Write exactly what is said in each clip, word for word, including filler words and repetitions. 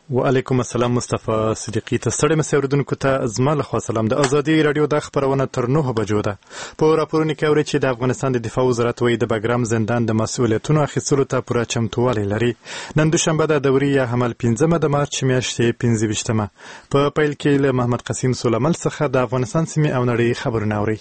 وعلیکم السلام. مصطفی صدیقی ته ستړي مې اوریدونکو ته زما له خوا سلام. د ازادي رادیو د خبرونه تر نهه بجو ده. په راپورونو کې اوري چې د افغانستان د دفاع وزارت وایي د بګرام زندان د مسؤلیتونو اخیستلو ته پوره چمتووالی لري. نن دوشنبه د دوري یا حمل پنځمه د مارچ میاشتې پنځه ویشتمه. په پیل کې له محمد قسیم سولمل څخه د افغانستان سیمې او نړۍ خبرونه اوري.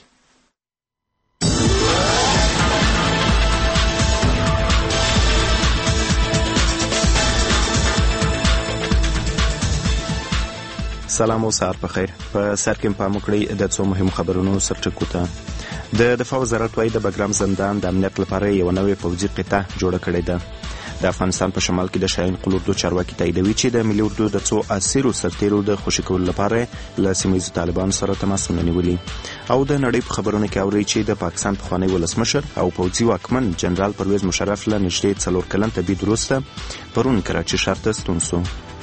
سلام او سهار په خیر. په سر کې پام وکړئ د څو مهمو خبرونو سرټکو ته. د دفاع وزارت وايي د بګرام زندان د امنیت لپاره یو نوې پوځي قطعه جوړه کړې ده. د افغانستان په شمال کې د شاهین قل اردو چارواکي تاییدوي چې د ملي اردو د څو اسیرو سرتیرو د خوشي کولو لپاره له سیمه‌ییزو طالبانو سره تماسونه نیولي. او د نړۍ په خبرونو کې اوري چې د پاکستان پخوانی ولسمشر او پوځي واکمن جنرال پرویز مشرف له نږدې څلور کلن تبعید وروسته پرون کراچي ښار ته ستون شو.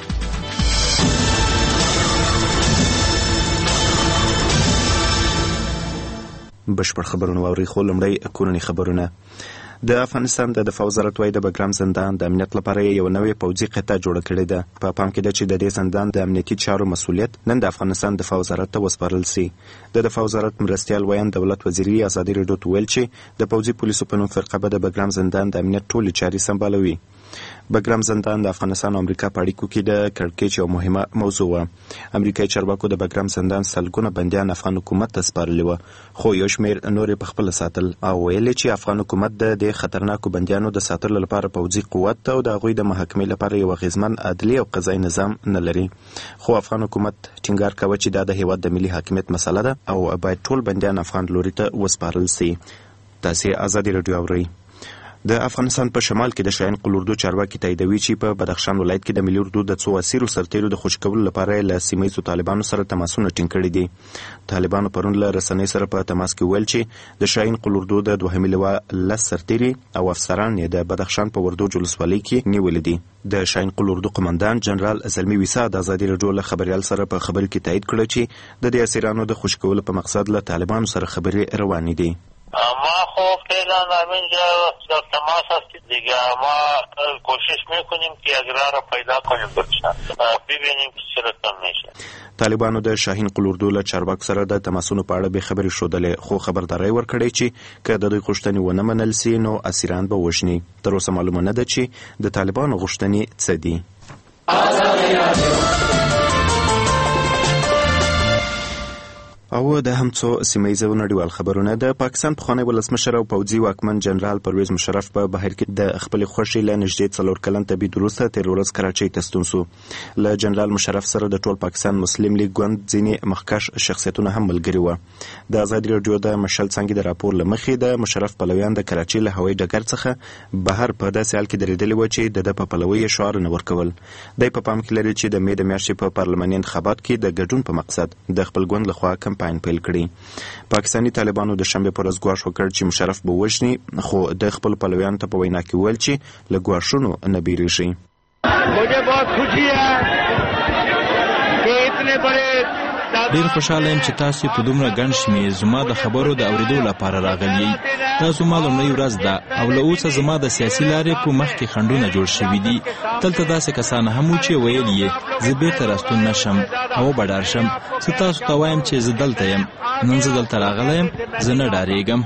بشپړ خبرونه واوري. خو لومړی کورني خبرونه. د افغانستان د دفاع وزارت وايي د بګرام زندان د امنیت لپاره یو نوې پوځي قطعه جوړه کړې ده. په پام کې ده چې د دې زندان د امنیتي چارو مسؤلیت نن د افغانستان دفاع وزارت ته وسپارل سي. د دفاع وزارت مرستیال ویان دولت وزیري ازادي رادیو ته ویل چې د پوځي پولیسو په نوم فرقه به د بګرام زندان د امنیت ټولې چارې سمبالوي. بګرام زندان د افغانستان او امریکا په اړیکو کې د کړکېچ یو مهمه موضوع وه. امریکایي چارواکو د بګرام زندان سلګونه بندیان افغان حکومت ته سپارلي وه، خو یو شمېر نور یې پخپله ساتل او ویل چې افغان حکومت د دې خطرناکو بندیانو د ساتلو لپاره پوځي قوت او د هغوی د محاکمې لپاره یو اغېزمن عدلي او قضایي نظام نه لري. خو افغان حکومت ټینګار کوي چې دا د هېواد د ملي حاکمیت مسله ده او باید ټول بندیان افغان لوري ته وسپارل سي. تاسې ازادي راډیو اورئ. د افغانستان په شمال کې د شاهین قل اردو چارواکي تاییدوي چې په بدخشان ولایت کې د ملي اردو د څو اسیرو سرتیرو د خوشي کولو لپاره له سیمه‌ییزو طالبانو سره تماسونه ټینګ کړي دي. طالبانو پرون له رسنۍ سره په تماس کې ویل چې د شاهین قل اردو د دوهمې لواء لس سرتیري او افسران یې د بدخشان په وردوج ولسوالۍ کې نیولي دي. د شاهین قل اردو قماندان جنرال زلمی ویسا د ازادي راډیو له خبریال سره په خبرو کې تایید کړی چې د دې اسیرانو د خوشي کولو په مقصد له طالبانو سره خبرې روانې دي. ما خب فعلا همینجا در تماس هستید دیگه. ما کوشش میکنیم که اگر را پیدا کنیم بچن ببینیم که چه رقم میشه. طالبانو د شاهین قل اردو له چارواکو سره د تماسونو په اړه به خبرې ښودلې، خو خبرداری ورکړی چې که د دوی غوښتنې ونه منل سي نو اسیران به وژني. تر اوسه معلومه نه ده چې د طالبانو غوښتنې څه دي. او د هم څو سیمه‌ییزو نړیوال خبرونه. د پاکستان پخوانی ولسمشر او پوځي واکمن جنرال پرویز مشرف په بهر کې د خپلې خوښۍ له نږدې څلور کلن تبعید وروسته تېره ورځ کراچۍ ته ستون شو. له جنرال مشرف سره د ټول پاکستان مسلم لیګ ګوند ځینې مخکښ شخصیتونه هم ملګري وو. د ازادي راډیو د مشل څانګې د راپور له مخې د مشرف پلویان د کراچۍ له هوایي ډګر څخه بهر په داسې حال کې درېدلي وو چې د ده په پلوۍ یې شعارونه ورکول. دی په پام کې لري چې د مې د میاشتې په پارلماني انتخابات کې د ګډون په مقصد د خپل ګوند لخوا کمپاین پیل کړي. پاکستاني طالبانو د شنبې پر ورځ ګواښ وکړ چې مشرف به وژني، خو د خپل پلویانو ته په وینا کې ویل چې له ګواښونو نه بیریږي. ډیر خوشاله یم چې تاسو په دومره ګڼ شمېر زما د خبرو د اورېدو لپاره راغلي. تاسو ما لومړۍ ورځ ده او له اوسه زما د سیاسي لارې په مخ کې خنډونه جوړ شوي دي. دلته داسې کسان هم وو چې ویل یې زه بیرته راستون نشم او وبډار شم. زه تاسو ته وایم چې زه دلته یم. نن زه دلته راغلی یم. زه نه ډارېږم.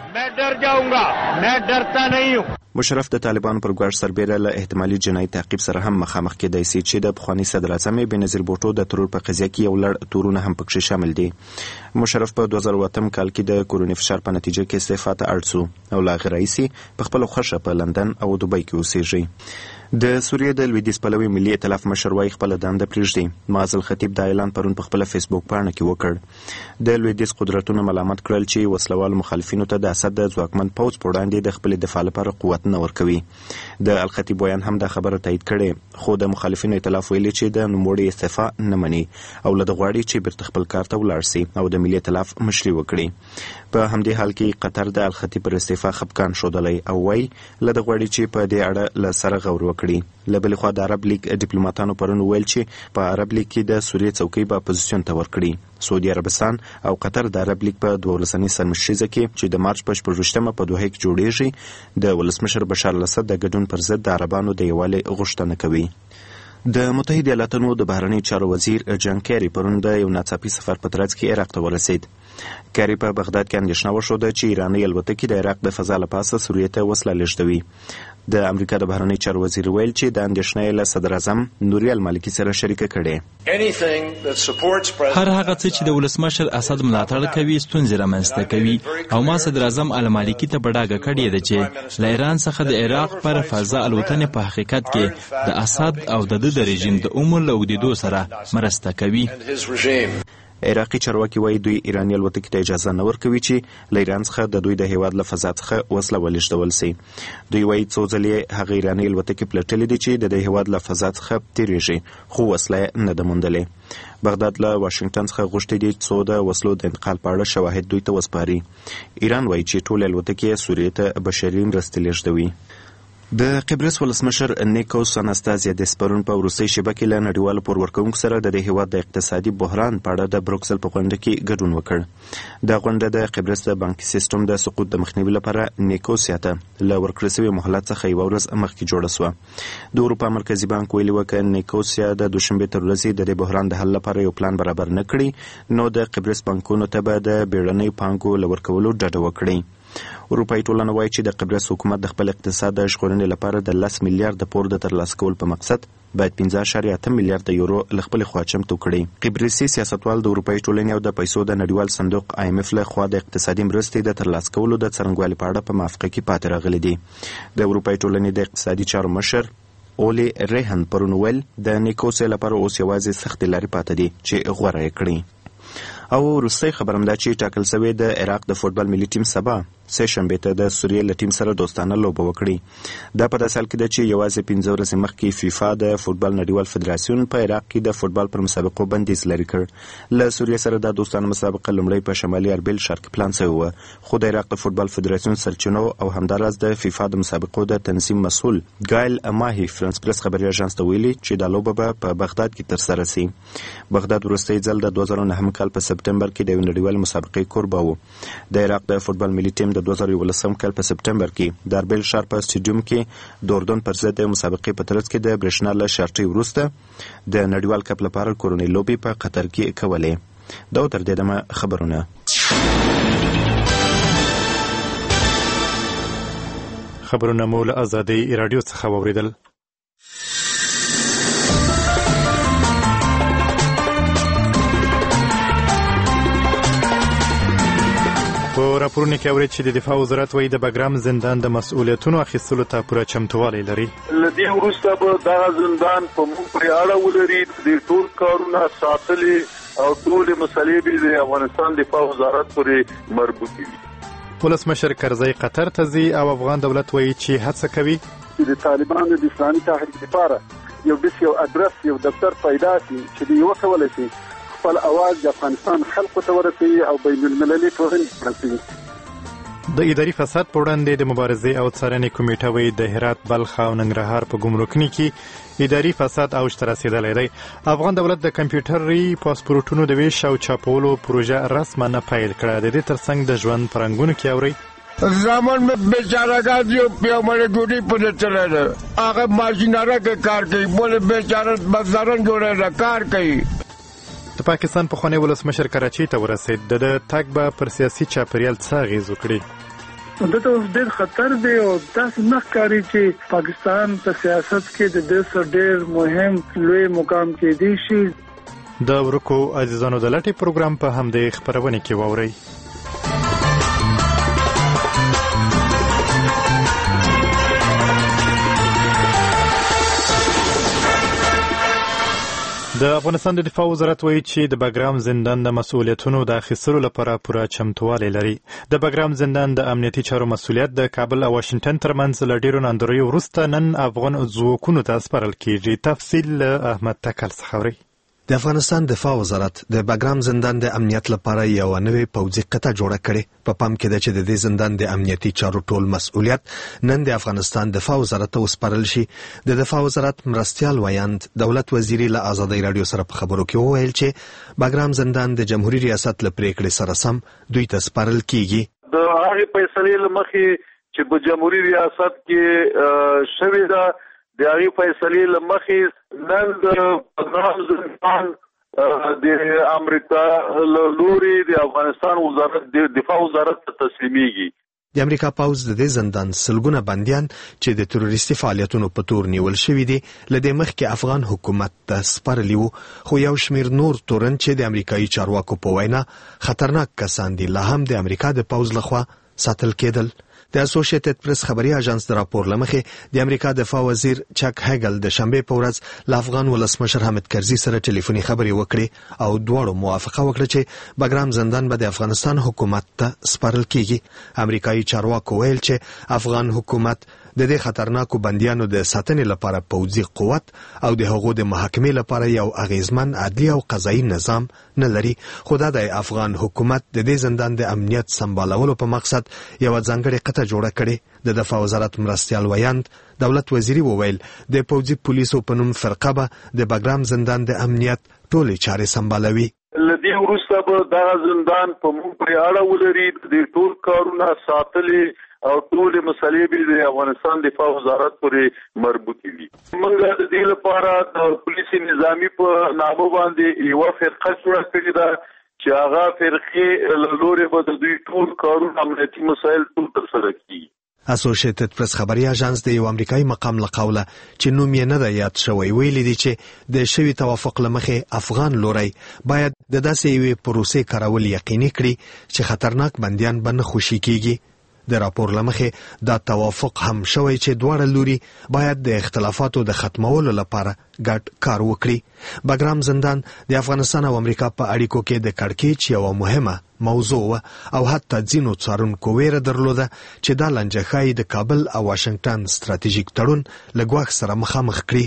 مشرف د طالبانو پر ګواښ سربیره له احتمالي جنایي تعقیب سره هم مخامخ کېدای سي چې د پخواني صدر اعظم بېنظیر بوټو د ترور په قضیه کې یو لړ تورونه هم پکښې شامل دي. مشرف په دوه زره اووه کال کې د کوروني فشار په نتیجه کې استعفا ته اړ شو او له هغې راهیسې په خپله خوښه په لندن او دوبۍ کې اوسېږي. د سوریې د لویدیځ پلوي ملي ائتلاف مشر وايي خپله دنده پرېږدي. معز الخطیب دا اعلان پرون په خپله فیسبوک پاڼه کې وکړ. د لویدیځ قدرتونو ملامت کړل چې وسلوالو مخالفینو ته د اسد د ځواکمن پوځ په وړاندې د خپلې دفاع لپاره قوت نه ورکوي. د الخطیب بیان هم دا خبره تایید کړې، خو د مخالفینو ائتلاف ویلي چې د نوموړي استعفا نه مني او له ده غواړي چې بیرته خپل کار ته ولاړ سي او د ملي ائتلاف مشري وکړي. په همدې حال کې قطر د الخطیب پر استعفا خپګان ښودلی او وایي له ده غواړي چې په دې اړه له سره غور وکړي. له بلې خوا د عرب لیگ ډیپلوماتانو پرون ویل چې په عرب لیگ کې د سوریې څوکۍ به اپوزیسیون ته ورکړي. سعودي عربستان او قطر د عرب لیگ په دوه ولسنۍ سرمشریزه کې چې د مارچ په شپږویشتمه په دوحه کې جوړیږي د ولسمشر بشار الاسد د ګډون پر ضد د عربانو د یووالي غوښتنه کوي. د متحده ایالاتونو د بهرنی چارو وزیر جان کیری پرون د یو ناڅاپي سفر په ترڅ کې عراق ته ورسید. کیری په بغداد کې اندېښنه وښوده چې ایراني الوتکې د عراق د فضا له پاسه سوریې ته وسله لیږدوي. د امریکا د بهرنی چارو وزیر ویل چې د اندېښنې له صدر اعظم نوري المالکي سره شریکه کړې. هر هغه څه چې د ولسمشر اسد ملاتړ کوي ستونزې رامنځته کوي او ما صدر اعظم المالکي ته په ډاګه کړې ده چې له ایران څخه د عراق پر فضا الوتنې په حقیقت کې د اسد او د د رژیم د عمر له اوږدېدو سره مرسته کوي. عراقي چارواکي وایي دوی ایراني الوتکې ته اجازه نه ورکوي چې له ایران څخه د دوی د هیواد له فضا څخه وسله ولېږدول سي. دوی وایي څو ځلې هغه ایراني الوتکې پلټلې دي چې د دې هیواد له فضا څخه تېرېږي خو وسله یې نه ده موندلې. بغداد له واشنګټن څخه غوښتي دي څو د وسلو د انتقال په اړه شواهد دوی ته وسپاري. ایران وایي چې ټولې الوتکې سوریې ته بشري مرستې لیږدوي. د قبرس ولسمشر نیکوس اناستازیادس پرون په وروستۍ شیبه کې له نړیوالو پور ورکوونکو سره د دې هیواد د اقتصادي بحران په اړه د بروکسل په غونډه کې ګډون وکړ. د غونډه د قبرس د بانکي سیستم د سقوط د مخنیوي لپاره نیکوسیا ته له ورکړل شوي مهلت څخه یوه ورځ مخکې جوړه سوه. د اروپا مرکزي بانک ویلي وه که نیکوسیا د دوشنبې تر ورځې د دې بحران د حل لپاره یو پلان برابر نه کړي نو د قبرس بانکونو ته به د بیړنیو پانګو له ورکولو ډډه وکړي. اروپایي ټولنه وایي چې د قبرس حکومت د خپل اقتصاد د ژغورنې لپاره د لس میلیارده پور د ترلاسه کولو په مقصد باید پنځه اعشاریه اته میلیارده یورو له خپلې خوا چمتو کړي. قبرسي سیاستوال د اروپایي ټولنې او د پیسو د نړیوال صندوق آی ایم اف له خوا د اقتصادي مرستې د ترلاسه کولو د څرنګوالي په اړه په موافقه کې پاتې راغلي دي. د اروپایي ټولنې د اقتصادي چارو مشر اولی ریهن پرون ویل د نیکوسیا لپاره اوس یوازې سختې لارې پاتې دي چې غوره یې کړي. او وروستۍ خبر هم دا چې ټاکل شوی د عراق د فوټبال ملي ټیم سبا سه شنبې ته د سوریې له ټیم سره دوستانه لوبه وکړي. دا په داسې حال کې ده چې یوازې پنځه ورځې مخکې فیفا د فوټبال نړیوال فدراسیون په عراق کې د فوټبال پر مسابقو بندیز لرې کړ. له سوریې سره دا دوستانه مسابقه لومړی په شمالي اربیل ښار کې پلان شوې وه خو د عراق د فوټبال فدراسیون سرچینو او همداراز د فیفا د مسابقو د تنظیم مسؤل ګایل اماهي فرانس پرس خبري اژانس ته ویلي چې دا لوبه به په بغداد کې ترسره سي. بغداد وروستی ځل د دوه زره نهم کال په سپتمبر کې د یوې نړیوالې مسابقې کوربه و. د عراق د فوټبال ملي ټیم د دوه زره یولسم کال په سپتمبر کې د اربیل ښار په سټیډیوم کې د اردن پر ضد د مسابقې په ترڅ کې د برېښنا له شارټۍ وروسته د نړیوال کپ لپاره کورنۍ لوبې په قطر کې کولې. دا تر دې دمه خبرونه. خبرونه مو له ازادۍ راډیو څخه واوریدل. په راپورونه کې اورید چې د دفاع وزارت وایي د بګرام زندان د مسؤلیتونو اخیستلو ته پوره چمتووالی لري. له دې وروسته به دغه زندان په موږ پورې اړه ولري. د ټول کارونه ساتلې او ټولې مسلې به د افغانستان دفاع وزارت پورې مربوط دي. ولسمشر کرزی قطر ته ځي او افغان دولت وایي چې هڅه کوي چې د طالبانو د اسلامي تحریک لپاره یو بس یو ادرس یو دفتر پیدا شي چې دوی وکولی شي خپل اواز د افغانستان خلکو ته ورسوي او بین المللي ټولنې ورسوي. د اداري فساد په وړاندې د مبارزې او څارنې کمیټه وایي د هرات، بلخ او ننګرهار په ګمرکونو کې اداري فساد اوج ته رسېدلی دی. افغان دولت د کمپیوټري پاسپورټونو د ویش او چاپولو پروژه رسما پیل کړه. د دې ترڅنګ د ژوند پرنګونو کې اورئ زمان میں بیچارہ کا جو پیو مڑے گوڑی پڑے چلے رہے آگے ماشینارہ کے کار کئی بولے بیچارہ بزدارن جوڑے رہا کار کئی. د پاکستان پخوانی ولسمشر کراچۍ ته ورسېد. د ده تګ به پر سیاسي چاپېریال څه اغېز وکړي؟ دته اوس ډېر خطر دی او داسې نه ښکاري چې پاکستان په سیاست کې د ده څه ډېر مهم لوی مقام کېدی شي. د ورکو عزیزانو د لټې پروګرام په همدې خپرونې کې واورئ. د افغانستان د دفاع وزارت وایي چې د بګرام زندان د مسؤلیتونو د اخیستلو لپاره پوره چمتووالی لري. د بګرام زندان د امنیتي چارو مسؤلیت د کابل او واشنګټن ترمنځ له ډېرو ناندریو وروسته نن افغان ځواکونو ته سپارل کېږي. تفصیل له احمد تکل څخه اورئ. د افغانستان دفاع وزارت د بګرام زندان د امنیت لپاره یو نوې پوځي قطعه جوړه کړې. په پام کې ده چې د دې زندان د امنیتي چارو ټول مسؤلیت نن د افغانستان دفاع وزارت ته وسپارل شي. د دفاع وزارت مرستیال ویاند دولت وزیري له ازادۍ راډیو سره په خبرو کې وویل چې بګرام زندان د جمهوریت ریاست له پریکړې سره سم دوی ته سپارل کیږي. د هغې فیصلې له مخې چې په جمهوریت ریاست کې شوې ده د هغې فیصلې له مخې نن د بګرام زندان د امریکا له لوري د افغانستان وزارت د دفاع وزارت ته تسلیمیږي. د امریکا پوځ د دې زندان سلګونه بندیان چې د تروریستي فعالیتونو په تور نیول شوي دي له دې مخکې افغان حکومت ته سپارلي وو، خو یو شمیر نور تورن چې د امریکایي چارواکو په وینا خطرناک کسان دي لا هم د امریکا د پوځ لخوا ساتل کېدل. د اسوسییټډ پریس خبري اژانس د راپور لمخې د امریکا دفاع وزیر چک هیګل د شنبه په ورځ له افغان ولسمشر حامد کرزي سره ټلیفوني خبرې وکړې او دواړو موافقه وکړه چې بګرام زندان به د افغانستان حکومت ته سپارل کیږي. امریکایي چارواکو ویل چې افغان حکومت د دې خطرناکو بندیانو د ساتنې لپاره پوځي قوت او د هغو د محاکمې لپاره یو اغیزمن عدلي او قضایي نظام نه لري، خو دا د افغان حکومت د دې زندان د امنیت سمبالولو په مقصد یو ځانګړې قطعه جوړه کړې. د دفاع وزارت مرستیال ویاند دولت وزیری وویل د پوځي پولیسو په نوم فرقه به د بګرام زندان د امنیت ټولې چارې سمبالوي. لدی وروسته به دغه زندان په موږ پرې اړه ولري، د ټول کارونه ساتلې او ټول مسلې به د افغانستان دفاع وزارت پورې مربوط وي. موږ د دې لپاره د پولیس نظامی په نامه باندې یو فرقه جوړه کړې ده چې هغه فرقې له لوري به د دوی ټول کارونه امنیتي مسایل ټول ترسره کړي. اسوسییټډ پریس خبري اژانس د یو امریکایي مقام له قوله چې نوم یې نه دی یاد شوی ویلي دي چې د شوي توافق له مخې افغان لوري باید د داسې یوې پروسې کارول یقیني کړي چې خطرناک بندیان به نه خوشي کیږي. د راپور له مخې دا توافق هم شوی چې دواړه لوري باید د اختلافاتو د ختمولو لپاره ګډ کار وکړي. بګرام زندان د افغانستان او امریکا په اړیکو کې د کړکېچ یوه مهمه موضوع وه او حتی ځینو څارونکو ویره درلوده چې دا لانجه ښایي د کابل او واشنګټن ستراتیژیک تړون له ګواښ سره مخامخ کړي.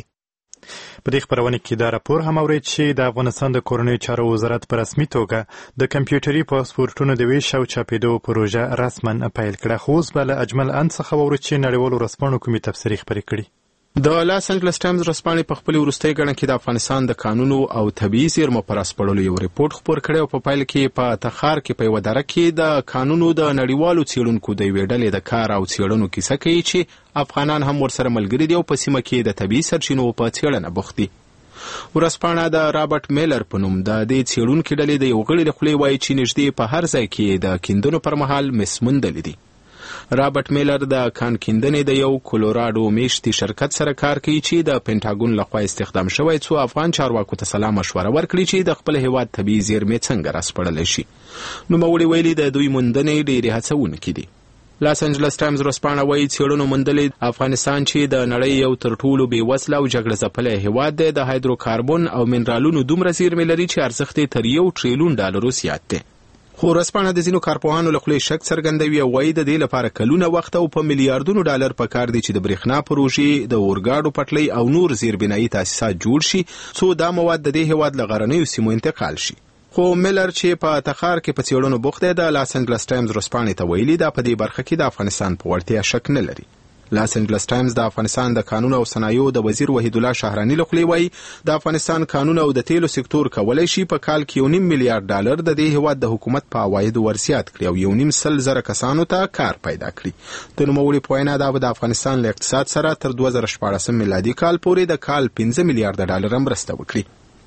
په دې خبرونه کې دا راپور هم اورید چې د افغانستان د کورنیو چارو وزارت په رسمي توګه د کمپیوټري پاسپورټونو د ویش او چاپېدو پروژه رسما پیل کړه، خو اوس به له اجمل ان څخه واورو چې نړیوالو ورځپاڼو کومې تبصرې خپرې کړي. د لاس انجلس ټایمز ورځپاڼې په خپل وروستۍ ګڼه کې د افغانستان د قانونو او طبيعي زیرمو پر اسپړلو یو ریپورت خپور کړی او په پایله کې په تخار کې په یو دره کې د قانونو د نړیوالو څېړونکو د یوې ډلې د کار او څېړنو کیسه کوي چې افغانان هم ورسره ملګري دي او په سیمه کې د طبيعي سرچینو په څېړنه بوخت دي. ورځپاڼه د رابرټ میلر په نوم د دې څېړونکي ډلې د یو غړي له خولې وایي چې نږدې په هر ځای کې د کیندنو پر مهال مس موندلې دي. رابرټ میلر د کان کیندنې د یو کولوراډو میشتي شرکت سره کار کوي چې د پینټاګون لخوا استخدام شوی، څو افغان چارواکو ته سلا مشوره ورکړي چې د خپل هیواد طبيعي زیرمې څنګه راسپړلی شي. نوموړي ویلي د دوی موندنې ډېرې هڅونکې دي. لاس انجلس ټایمز ورځپاڼه وایي څېړنو موندلې افغانستان چې د نړۍ یو تر ټولو بې وسله او جګړه ځپلی هیواد دی، د هایدروکاربن او منرالونو دومره زیرمې لري چې ارزښت یې تر یو ټریلیون ډالرو زیات دی. خو ورځپاڼه د ځینو کارپوهانو له خولې شک څرګندوي او وایي د دې لپاره کلونه وخت او په میلیارډونو ډالر پکار دي چې د برېښنا پروژې، د اورګاډو پټلۍ او نور زیربنایي تاسیسات جوړ شي څو دا مواد د دې هیواد له غرنیو سیمو انتقال شي. خو میلر چې په تخار کې په څېړنو بوخت دی د لاس انجلس ټایمز ورځپاڼې ته ویلي دا په دې برخه کې د افغانستان په وړتیا شک نه لري. لاس انجلس ټایمز د افغانستان د قانون او صنایعو د وزیر وحید الله شهرانی له خولې وایي د افغانستان قانون او د تیلو سکتور کولی شي په کال کې یو نیم میلیارډ ډالر د دې هیواد د حکومت په عوایدو ورزیات کړي او یو نیم سل زره کسانو ته کار پیدا کړي. د نوموړي په وینا دا به د افغانستان له اقتصاد سره تر دوه زره شپاړسم میلادي کال پورې د کال پنځه میلیارډه ډالر مرسته وکړي.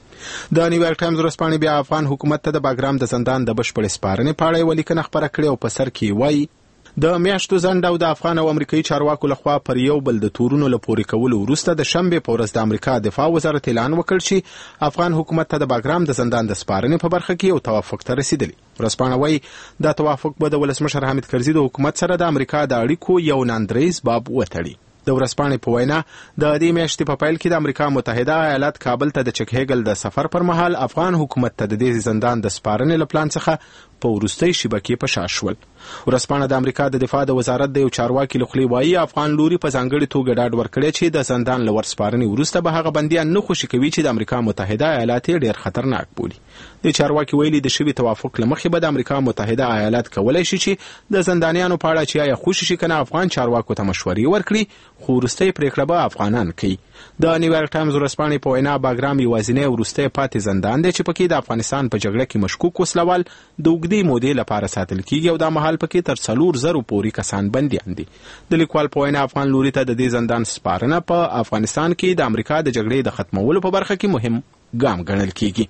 د نیویارک ټایمز ورځپاڼې بیا افغان حکومت ته د بګرام د زندان د بشپړې سپارنې په اړه یوه لیکنه خپره کړې او په سر کې وایي د میاشتو ځنډ او د افغان او امریکایي چارواکو لخوا پر یو بل د تورونو له پورې کولو وروسته د شنبې په ورځ د امریکا دفاع وزارت اعلان وکړ چې افغان حکومت ته د بګرام د زندان د سپارنې په برخه کې یو توافق ته رسیدلی. ورځپاڼه وایي دا توافق به د ولسمشر حامد کرزي د حکومت سره د امریکا د اړیکو یو ناندریز باب وتړي. د ورځپاڼې په وینا د دې میاشتې په پیل کې د امریکا متحده ایالات کابل ته د چک هیګل د سفر پر مهال افغان حکومت ته د دې زندان د سپارنې له پلان څخه په وروستۍ شبکې په شا شول. ورځپاڼه د امریکا د دفاع د وزارت د یو چارواکي له خولې وایي افغان لوري په ځانګړې توګه ډاډ ورکړی چې د زندان له ورسپارنې وروسته به هغه بندیان نه خوشي کوي چې د امریکا متحده ایالات یې ډېر خطرناک بولي. د چارواکي ویلي د شوي توافق له مخې به د امریکا متحده ایالات کولی شي چې د زندانیانو په اړه چې آیا خوشي شي که نه افغان چارواکو ته مشورې ورکړي، خو وروستۍ پرېکړه به افغانان کوي. د نیویارک ټایمز ورځپاڼې په وینا بګرام یوازینی وروستی پاتې زندان دی چې پکې د افغانستان په جګړه کې مشکوک وسلوال د اوږدې مودې لپاره ساتل کیږي او دا مهال فعال پکې تر څلور زرو پورې کسان بندیان دي. د لیکوال په وینا افغان لوري ته د دې زندان سپارنه په افغانستان کې د امریکا د جګړې د ختمولو په برخه کې مهم ګام ګڼل کیږي.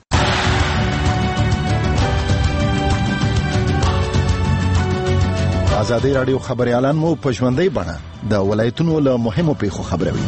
ازادي راډیو خبريالان مو په ژوندۍ بڼه د ولایتونو له مهمو پیښو خبروي.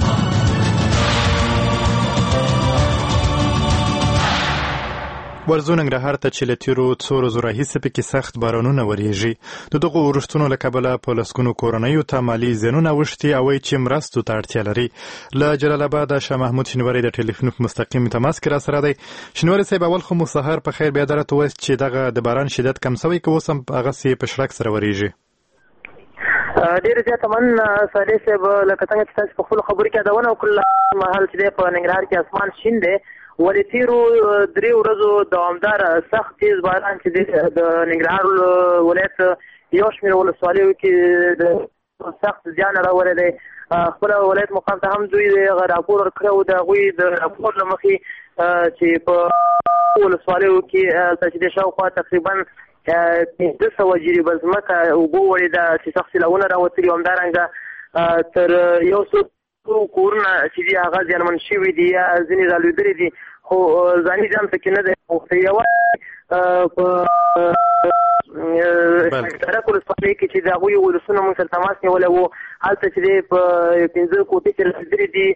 ورځو ننګرهار ته چې له تېرو څو ورځو راهیسې پکې سخت بارانونه ورېږي. د دغو اورښتونو له کبله په لسګونو کورنیو ته مالي زیانونه اوښتي او وایي چې مرستو ته اړتیا لري. له جلال آباده شاه محمود شینواری د ټلیفون په مستقیم تماس کې راسره دی. شینواری صاحب، اول خو مو سهار په خیر، بیا درته ووایاست چې دغه د باران شدت کم سوی که اوس هم هغسې په شړک سره ورېږي؟ ډېر زیاته مننه صالح صاحب. لکه څنګه چې تاسو په خپلو خبرو کې یادونه وکړله، مهال چې دی په ننګرهار کې اسمان شین دی. ولې تېرو درې ورځو دوامداره سخت تیز باران چې دی د ننګرهار ولایت یو شمېر ولسوالیو کې د سخت زیان اړولی دی. خپل ولایت مقام ته هم دوی دغه راپور ورکړی و، د هغوی د راپور له مخې چې په ولسوالیو کې هلته چې دی شاوخوا تقریبا پنځه سوه جریبه ځمکه اوبو وړې ده چې سخت سیلاونه راوتلي، همدارنګه تر یو څو کورونه چې دي هغه زیانمن شوي دي یا ځینې رالوېدلي دي، خو ځاني ځان پکې نه دی. یوازې په سړک ولسوالۍ کې چې د هغوی ولسونه موږ سره تماس نیولی و، هلته چې دی په پنځه کوټې چې رسېدلي دي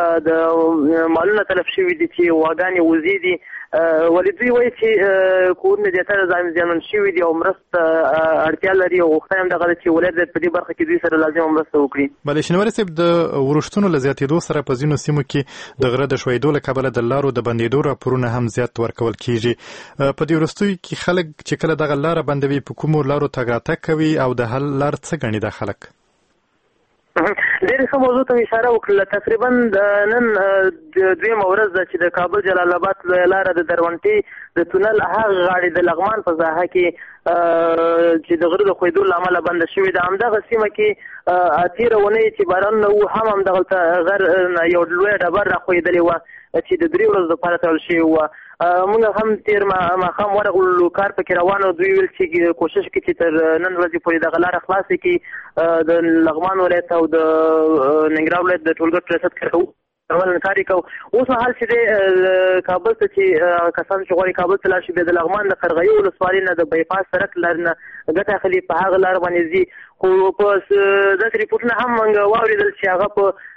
د مالونه تلف شوي دي چې غواګانې وزې دي. ولې دوی وایي چې کورونه زیاتره زیانمن شوي دي او مرسته اړتیا لري او غوښتنه هم دغه ده چې ولایت باید په دې برخه کې دوی سره لازمه مرسته وکړي. بلې شینواري صاحب، د وروښتونو له زیاتېدو سره په ځینو سیمو کې د غره د ښویېدو له کبله د لارو د بندېدو راپورونه هم زیات ورکول کېږي. په دې وروستیو کې خلک چې کله دغه لاره بندوي په کومو لارو تګ راتګ کوي او د حل لار څه ګڼي دا خلک؟ ډېرې ښه موضوع ته مې اشاره وکړله. تقریبا د نن دویمه ورځ ده چې د کابل جلال آباد لویه لاره د درونټې د تونل هغه غاړې د لغمان په ساحه کې چې د غره د ښویېدو له امله بنده شوې ده. همدغه سیمه کې تېره اونۍ چې بارانونه وو هم همدغلته غر یو لویه ډبر راښویېدلې وه چې د درې ورځو دپاره تړل شوې وه. موږ هم تېر ماښام ورغلو، کار پکې روان و. دوی ویل چې کوشش کوي چې تر نن ورځې پورې دغه لاره خلاصه کړي. د لغمان ولایت او د ننګرهار ولایت د ټولګټ ریاست کارو کار یې کوو. اوس مهال چې دی کابل ته چې کسان چې غواړي کابل ته لاړ شي، بیا د لغمان د قرغیو ولسوالۍ نه د بایپاس سړک لارې نه ګټه اخلي، په هغه لاره باندې ځي. خو په داسې ریپورټونه هم موږ واورېدل چې هغه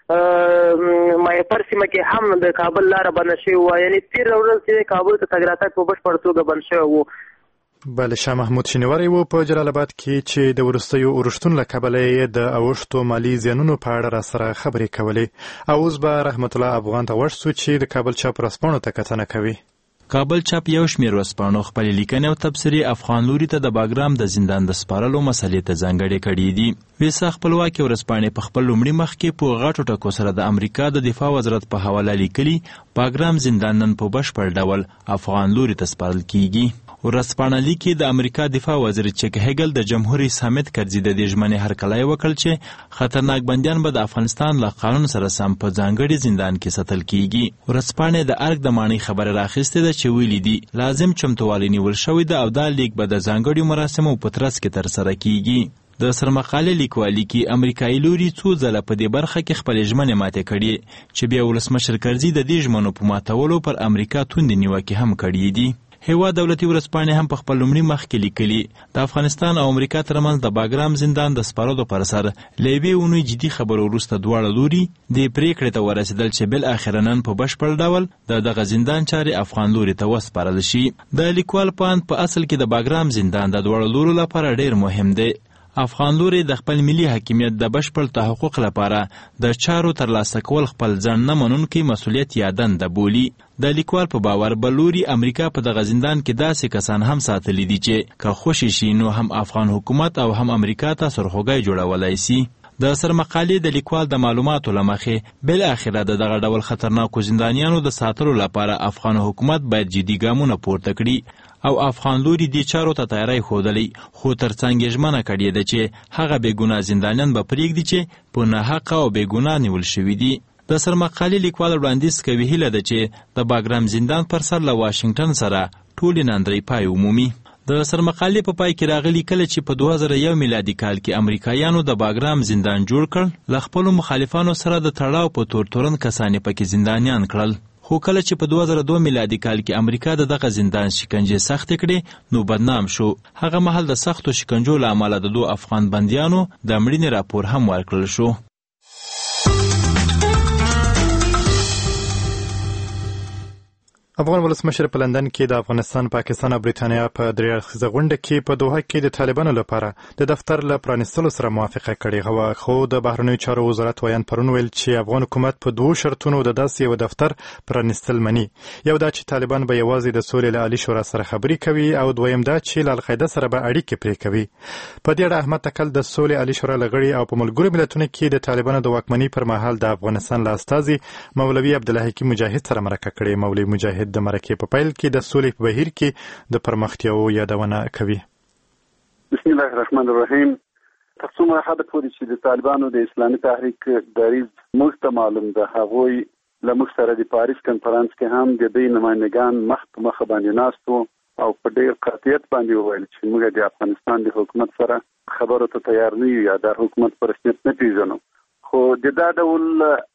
په مایپر سیمه کې هم د کابل لاره بنده شوې وه، یعنې تېره ورځ چې کابل ته تګ راتګ په بشپړه توګه بند شوی و. بله، شاه محمود شینواری و په جلال آباد کې چې د وروستیو اورښتونو له کبله یې د اوښتو مالي زیانونو په اړه راسره خبرې کولې. او اوس به رحمت الله افغان ته غوږ شو چې د کابل چاپ ورځپاڼو ته کتنه کوي. کابل چاپ یو شمېر ورځپاڼو خپلې لیکنې او تبصرې افغان لوري ته د باګرام د زندان د سپارلو مسلې ته ځانګړې کړي دي. ویسا خپلواکي ورځپاڼې په خپل لومړي مخ کې په غټو ټکو سره د امریکا د دفاع وزارت په حواله لیکلي باګرام زندان نن په بشپړ ډول افغان لوري ته سپارل کیږي. ورځپاڼه لیکي د امریکا دفاع وزیر چک هیګل د جمهور رئیس حامد کرزي د دې ژمنې هرکلی وکړ چې خطرناک بندیان به د افغانستان له قانون سره سم په ځانګړي زندان کې ساتل کیږي. ورځپاڼې د ارګ د ماڼۍ خبره راخیستې ده چې ویلي دي لازم چمتووالی نیول شوی ده او دا لیک به د ځانګړي مراسمو په ترڅ کې ترسره کیږي. د سرمقالې لیکوالي کې امریکایي لوري څو ځله په دې برخه کې خپلې ژمنې ماتې کړي چې بیا ولسمشر کرزي د دې ژمنو په ماتولو پر امریکا توندې نیوکې هم کړي دي. هیواد دولتي ورځپاڼې هم په خپل لومړي مخ کې لیکلي د افغانستان او امریکا ترمنځ د باګرام زندان د سپارلو پر سر له یوې اونۍ جدي خبرو وروسته دواړه لوري دې پرېکړې ته ورسېدل چې بالاخره نن په بشپړ ډول د دغه زندان چارې افغان لوري ته وسپارل شي. د لیکوال پاند په اصل کې د باګرام زندان د دواړو لورو لپاره ډېر مهم دی. افغان لوري د خپل ملي حاکمیت د بشپړ تحقق لپاره د چارو ترلاسه کول خپل ځان نه منونکی مسؤلیت یا دنده بولي. د لیکوال په باور به لوري امریکا په دغه زندان کې داسې کسان هم ساتلی دي چې که خوشې شي نو هم افغان حکومت او هم امریکا ته سرخوږی جوړولی سي. د سرمقالې د لیکوال د معلوماتو له مخې بالاخره د دغه ډول خطرناکو زندانیانو د ساتلو لپاره افغان حکومت باید جدي ګامونه پورته کړي او افغان لوري دې چارو ته تیاری ښودلی، خو ترڅنګ یې ژمنه کړې ده چې هغه بېګناه زندانیان به پرېږدي چې په ناحقه او بېګناه نیول شوي دي. د سرمقالې لیکوال وړاندیز کوي هیله ده چې د باګرام زندان پر سر له واشنګټن سره ټولې ناندرۍ پای ومومي. د سرمقالې په پای کې راغلي کله چې په دوه زره یو میلادي کال کې امریکایانو د باګرام زندان جوړ کړ، له خپلو مخالفانو سره د تړاو په تور تورن کسان پکې زندانیان کړل. خو کله چې په دوه زره دوه میلادي کال کې امریکا د دغه زندان شکنجې سختې کړې نو بدنام شو. هغه مهال د سختو شکنجو له امله د دوه افغان بندیانو د مړینې راپور هم ورکړل شو. افغان ولسمشر په لندن کې د افغانستان، پاکستان او بریتانیا په درې اړخیزه غونډه کې په دوحه کې د طالبانو لپاره د دفتر له پرانیستلو سره موافقه کړې وه. خو د بهرنیو چارو وزارت ویان پرون ویل چې افغان حکومت په دوو شرطونو د داسې یو دفتر پرانیستل مني. یو دا چې طالبان به یوازې د سولې له عالي شورا سره خبرې کوي، او دویم دا چې له القاعده سره به اړیکې پرې کوي. په دې اړه احمد تکل د سولې عالي شورا لغړي او په ملګرو ملتونو کې د طالبانو د واکمنۍ پر مهال د افغانستان له استازي مولوي عبدالحکیم مجاهد سره مرکه کړې. مولوي مجاهد د مرکې په پیل کې د سولې په بهیر کې د پرمختیاو یادونه کوي. بسم الله الرحمن الرحیم. تر څومره حد پورې چې د طالبانو د اسلامي تحریک دریځ موږ ته معلوم ده، هغوی له موږ سره د پاریس کنفرانس کې هم د دوی نمایندګان مخ په مخ باندې ناست وو او په ډېر قاطعیت باندې وویل چې موږ د افغانستان د حکومت سره خبرو ته تیار نه یو یا د حکومت په رسمیت نه پیژنو. خو د دا ډول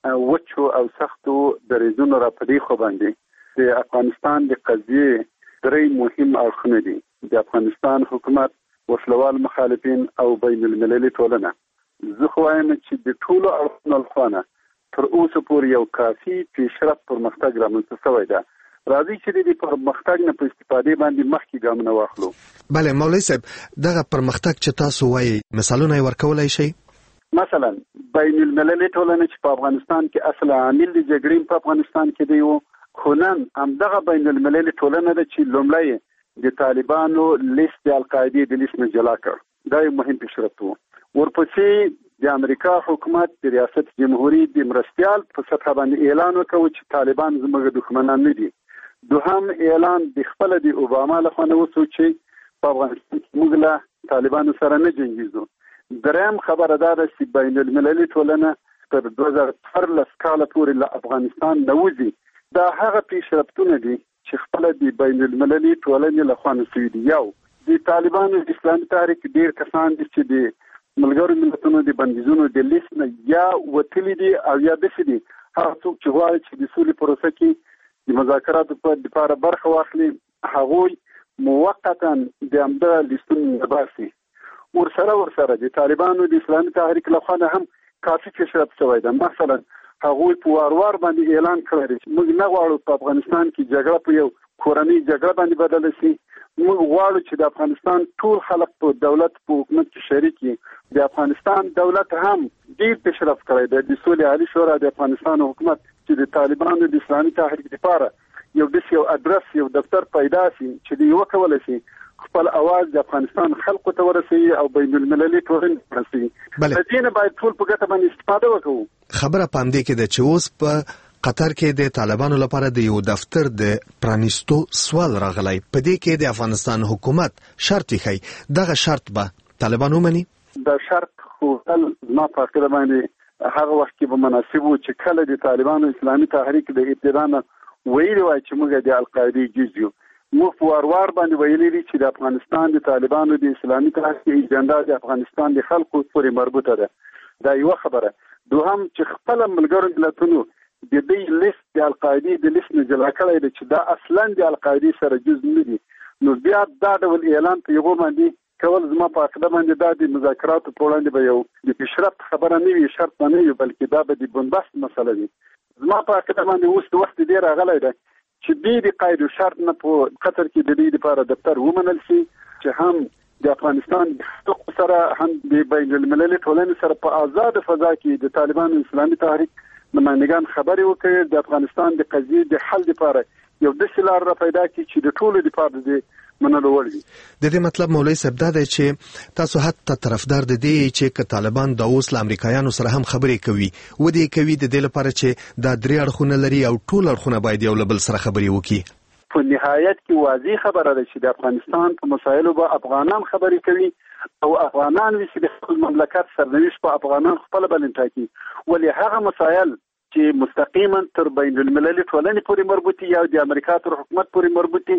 وچو او سختو دریځونو را په دې خو باندې د افغانستان د قضیې درې مهم اړخونه دي: د افغانستان حکومت، وسلوال مخالفین او بین المللي ټولنه. زه خو وایم چې د ټولو اړخونو لخوا تر اوسه پورې یو کافي پیشرفت پرمختګ رامنځته شوی ده. راځي چې د پرمختګ نه په استفادې باندې مخکې ګامونه واخلو. بله مولوي صاحب، دغه پرمختګ چې تاسو وایي مثالونه یې ورکولی شئ؟ مثلا بین المللي ټولنه چې په افغانستان کې اصل عامل د جګړې په افغانستان کې دی و، خو نن همدغه بین المللي ټولنه ده چې لومړی د طالبانو لیست د القاعدې د لیست نه جلا کړ. دا یو مهم پیشرفت و. ورپسې د امریکا حکومت د ریاست جمهوریت د مرستیال په سطح باندې اعلان وکړ چې طالبان زموږ دښمنان نه دي. دوهم اعلان د خپل د اوباما لخوا نه وشو چې په افغانستان کې موږ له طالبانو سره نه جنګیږو. دریم خبره دا ده چې بین المللي ټولنه تر دوه زره څوارلس کاله پورې له افغانستان نه وځي. دا هغه پیشرفتونه دي چې خپل د بین المللي ټولنې لخوا نه شوي دي. یو د طالبانو د اسلامي تحریک ډېر کسان دي چې د ملګرو ملتونو د بندیزونو د لیست نه یا وتلي دي او یا داسې دي هغه څوک چې غواړي چې د سولې پروسه کې د مذاکراتو په لپاره برخه واخلي، هغوی موقتا د همدغه لیستونو نه باسي. ورسره ورسره د طالبانو د اسلامي تحریک لخوا نه هم کافي پیشرفت شوی ده. مثلا هغوی په وار وار باندې اعلان کړی دی چې موږ نه غواړو په افغانستان کې جګړه په یو کورنۍ جګړه باندې بدله شي. موږ غواړو چې د افغانستان ټول خلک په دولت په حکومت کې شریک وي. د افغانستان دولت هم ډېر پیشرفت کړی دی. د سولې عالي شورا د افغانستان حکومت چې د طالبانو د اسلامي تحریک لپاره یو داسې یو ادرس یو دفتر پیدا شي چې دوی وکولی شي خپل اواز د افغانستان خلکو ته ورسوي او بین المللي ټولنې ته ورسوي. د دې نه باید ټول په ګټه باندې استفاده وکړو. خبره په همدې کې ده چې اوس په قطر کې د طالبانو لپاره د یو دفتر د پرانیستو سوال راغلی. په دې کې د افغانستان حکومت شرط یې دغه شرط به طالبان ومني؟ دا شرط خو زما په عقیده باندې هغه وخت کې به مناسب و چې کله د طالبانو اسلامي تحریک د ابتدا نه ویلي وای چې موږ د القاعدې جز یو. موږ په وار وار باندې ویلي دي چې د افغانستان د طالبانو د اسلامي تحریک ایجنډا د افغانستان د خلکو پورې مربوطه ده. دا یو خبره. دوهم چې خپل ملګرو ملتونو د دې لیست د القاعدې د لیست نه جلا کړی دی چې دا اصلا د القاعدې سره جز نه دي، نو بیا دا ډول اعلان په یوه باندې کول زما په عقیده باندې دا د مذاکراتو په وړاندې به یو د پیشرفت خبره نه وي، شرط نه وي، بلکې دا به د بنبست مسله وي. زما په عقیده باندې اوس د وخت ډېر راغلی دی چې دې د قید و شرط نه په قطر کې د دې لپاره دفتر ومنل شي چې هم د افغانستان د حقوقو سره هم د بین المللي ټولنې سره په آزاد فضا کې د طالبانو اسلامي تحریک نمایندګان خبرې وکړي، د افغانستان د قضیې د حل لپاره یو داسې لار را پیدا کړي چې د ټولو لپاره د منلو وړ وي. د دې مطلب مولوي صاحب دا دی چې تاسو حتی طرفدار د دې چې که طالبان د اوس له امریکایانو سره هم خبرې کوي و دې کوي د دې لپاره چې دا درې اړخونه لري او ټول اړخونه باید یو له بل سره خبرې وکړي. په نهایت کې واضح خبره ده چې د افغانستان په مسایلو به افغانان خبرې کوي او افغانان وي چې د خپل مملکت سرنوشت په افغانان خپل بلن ټاکي، ولې هغه مسایل چې مستقیما تر بین المللي ټولنې پورې مربوطي یا د امریکا تر حکومت پورې مربوطي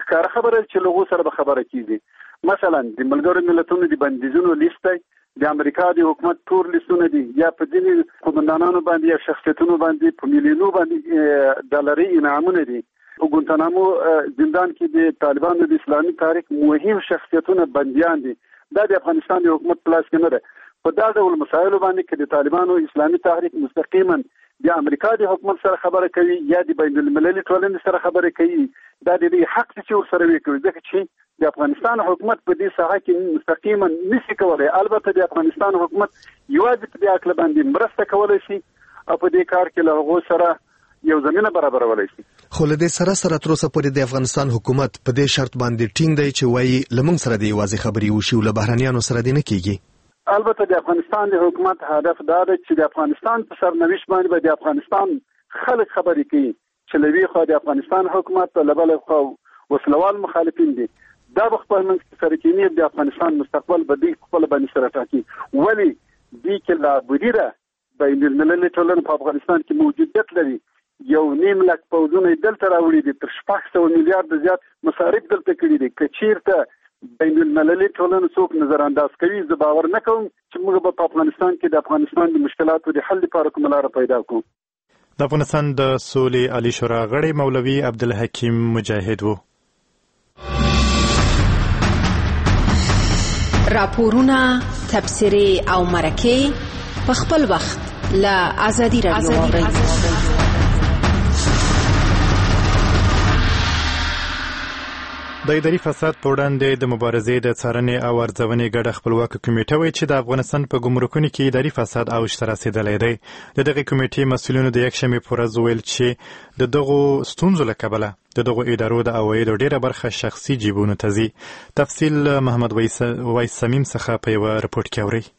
ښکاره خبره چې له هغو سره به خبره کېږي. مثلا د ملګرو ملتونو د بندیزونو لیست دی، د امریکا د حکومت تور لیستونه دي، یا په ځینې قومندانانو باندې یا شخصیتونو باندې په میلیونو باندې ډالري انعامونه دي. په ګونتانامو زندان کې د طالبانو د اسلامي تاریخ مهم شخصیتونه بندیان دي. دا د افغانستان د حکومت په لاس کې نه ده. په دا ډول مسایلو باندې کې د طالبانو اسلامي تحریک مستقیما د امریکا د حکومت سره خبره کوي یا د بین المللي ټولنې سره خبره کوي، دا د دې حق چې ورسره وي کوي، ځکه چې د افغانستان حکومت په دې ساحه کې مستقیما نشي کولای. البته د افغانستان حکومت یوازې په دې اړه باندې مرسته کولای شي او په دې کار کې له هغو سره یو زمينه برابرولای شي. خو له دې سره سره تر اوسه پورې د افغانستان حکومت په دې شرط باندې ټینګ دی چې وایي لمن سره د یوازې خبري وشي او له بهرانيانو سره دی نه کیږي. البته د افغانستان د حکومت هدف دا دی چې د افغانستان په سرنوشت باندې به د افغانستان خلک خبرې کوي چې لوی خو د افغانستان حکومت په لبل خو وسلوال مخالفین دي. دا به خپل منځ سره کې د افغانستان مستقبل به د خپل باندې سره ټاکي. ولی دې کې لا بدیره بین المللي ټولنه په افغانستان کې موجودیت لري. یو نیم لک پوځونه دلته راوړي دي، تر شپږ سوه میلیارډ زیات مصارف دلته کړي دي. کچیرته بین المللي ټولنه څوک نظر انداز کوي، زه باور نه کوم چې موږ په افغانستان کې د افغانستان د مشکلاتو د حل لپاره کومه لاره پیدا کړو. د افغانستان د سولې عالی شورا غړی مولوي عبدالحکیم مجاهد وو. راپورونه، تبصرې او مرکې په خپل وخت له ازادي راډیو واورئ. د اداري فساد په وړاندې د مبارزې د څارنې او ارزونې ګډه خپلواکه کمیټه وایي چې د افغانستان په ګمرکونو کې اداري فساد اوج ته رسېدلی دی. د دغې کمیټې مسؤلینو د یکشنبې په ورځ وویل چې د دغو ستونزو له کبله د دغو ادارو د عوایدو ډېره برخه شخصي جیبونو ته ځي. تفصیل محمد ویس سمیم څخه په یوه رپورټ کې اورئ.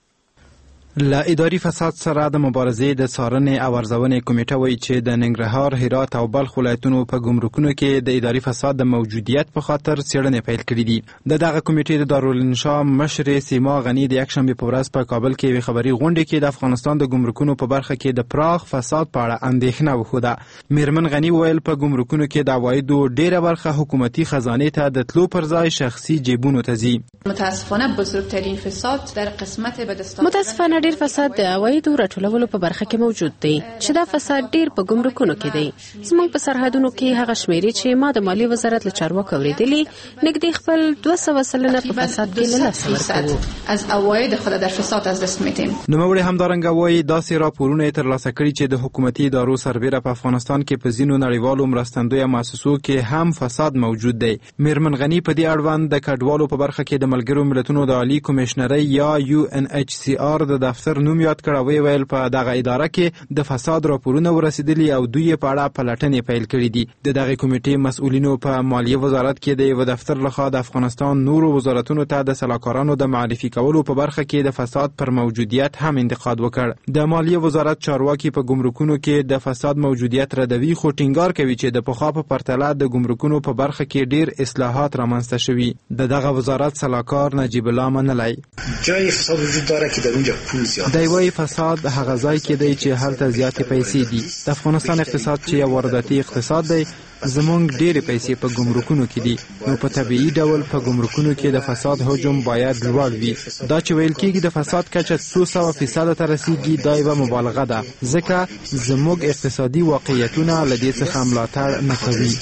له اداري فساد سره د مبارزې د څارنې او ارزونې کمیټه وایي چې د ننګرهار، هرات او بلخ ولایتونو په ګمرکونو کې د اداري فساد د موجودیت په خاطر څېړنې پیل کړي دي. د دغه کمیټې د دارالانشا مشرې سیما غني د یکشنبې په ورځ په کابل کې یوې خبري غونډې کې د افغانستان د ګمرکونو په برخه کې د پراخ فساد په اړه اندېښنه وښوده. میرمن غني وویل په ګمرکونو کې د عوایدو ډېره برخه حکومتي خزانې ته د تلو پر ځای شخصي جیبونو ته ځي. متاسفانه بزرگترین فساد در قسمت بدستان متاسفانه ډیر فساد د عوایدو راټولولو په برخه کې موجود دی چې دا فساد ډیر په ګمرکونو کې دی. زموږ په سرحدونو کې هغه شمیرې چې ما د مالی وزارت له چارواکو اوریدلي نږدې خپل دوه سوه سلنه په فساد کې له لاسه ورکوو. از عواید خود در فساد از دست میدیم. نوموړي همدارنګه وایي داسې راپورونه یې ترلاسه کړي چې د حکومتي ادارو سربیره په افغانستان کې په ځینو نړیوالو مرستندویه مؤسسو کې هم فساد موجود دی. میرمن غني په دې اړوند د کډوالو په برخه کې د ملګرو ملتونو د عالی کمیشنرۍ یا یو ان ایچ سی آر د دفتر نوم یاد کړ. وی ویل په دغه اداره کې د فساد راپورونه ورسېدلي او دوی په اړه پلټنې پیل کړي دي. د دغه کمیټې مسؤلینو په مالیه وزارت کې د یو دفتر لخوا د افغانستان نورو وزارتونو ته د سلاکارانو د معرفي کولو په برخه کې د فساد پر موجودیت هم انتقاد وکړ. د مالیه وزارت چارواکي په ګمرکونو کې د فساد موجودیت ردوي، خو ټینګار کوي چې د پخوا په پرتله د ګمرکونو په برخه کې ډیر اصلاحات رامنځته شوي. د دغه وزارت سلاکار نجیب الله منلی جای فساد وجود داره که در اونجا پول زیاد دی وایي فساد هغه ځای کې دی چې هلته زیاتې پیسې دي. د افغانستان اقتصاد چې یو وارداتي اقتصاد دی، زمونږ ډېرې پیسې په ګمرکونو کې دي، نو په طبیعي ډول په ګمرکونو کې د فساد حجم باید لوړ وي. دا چې ویل کېږي د فساد کچه څو سوه فیصده ته رسیږي دا یوه مبالغه ده، ځکه زموږ اقتصادي واقعیتونه له دې څخه ملاتړ نه کوي.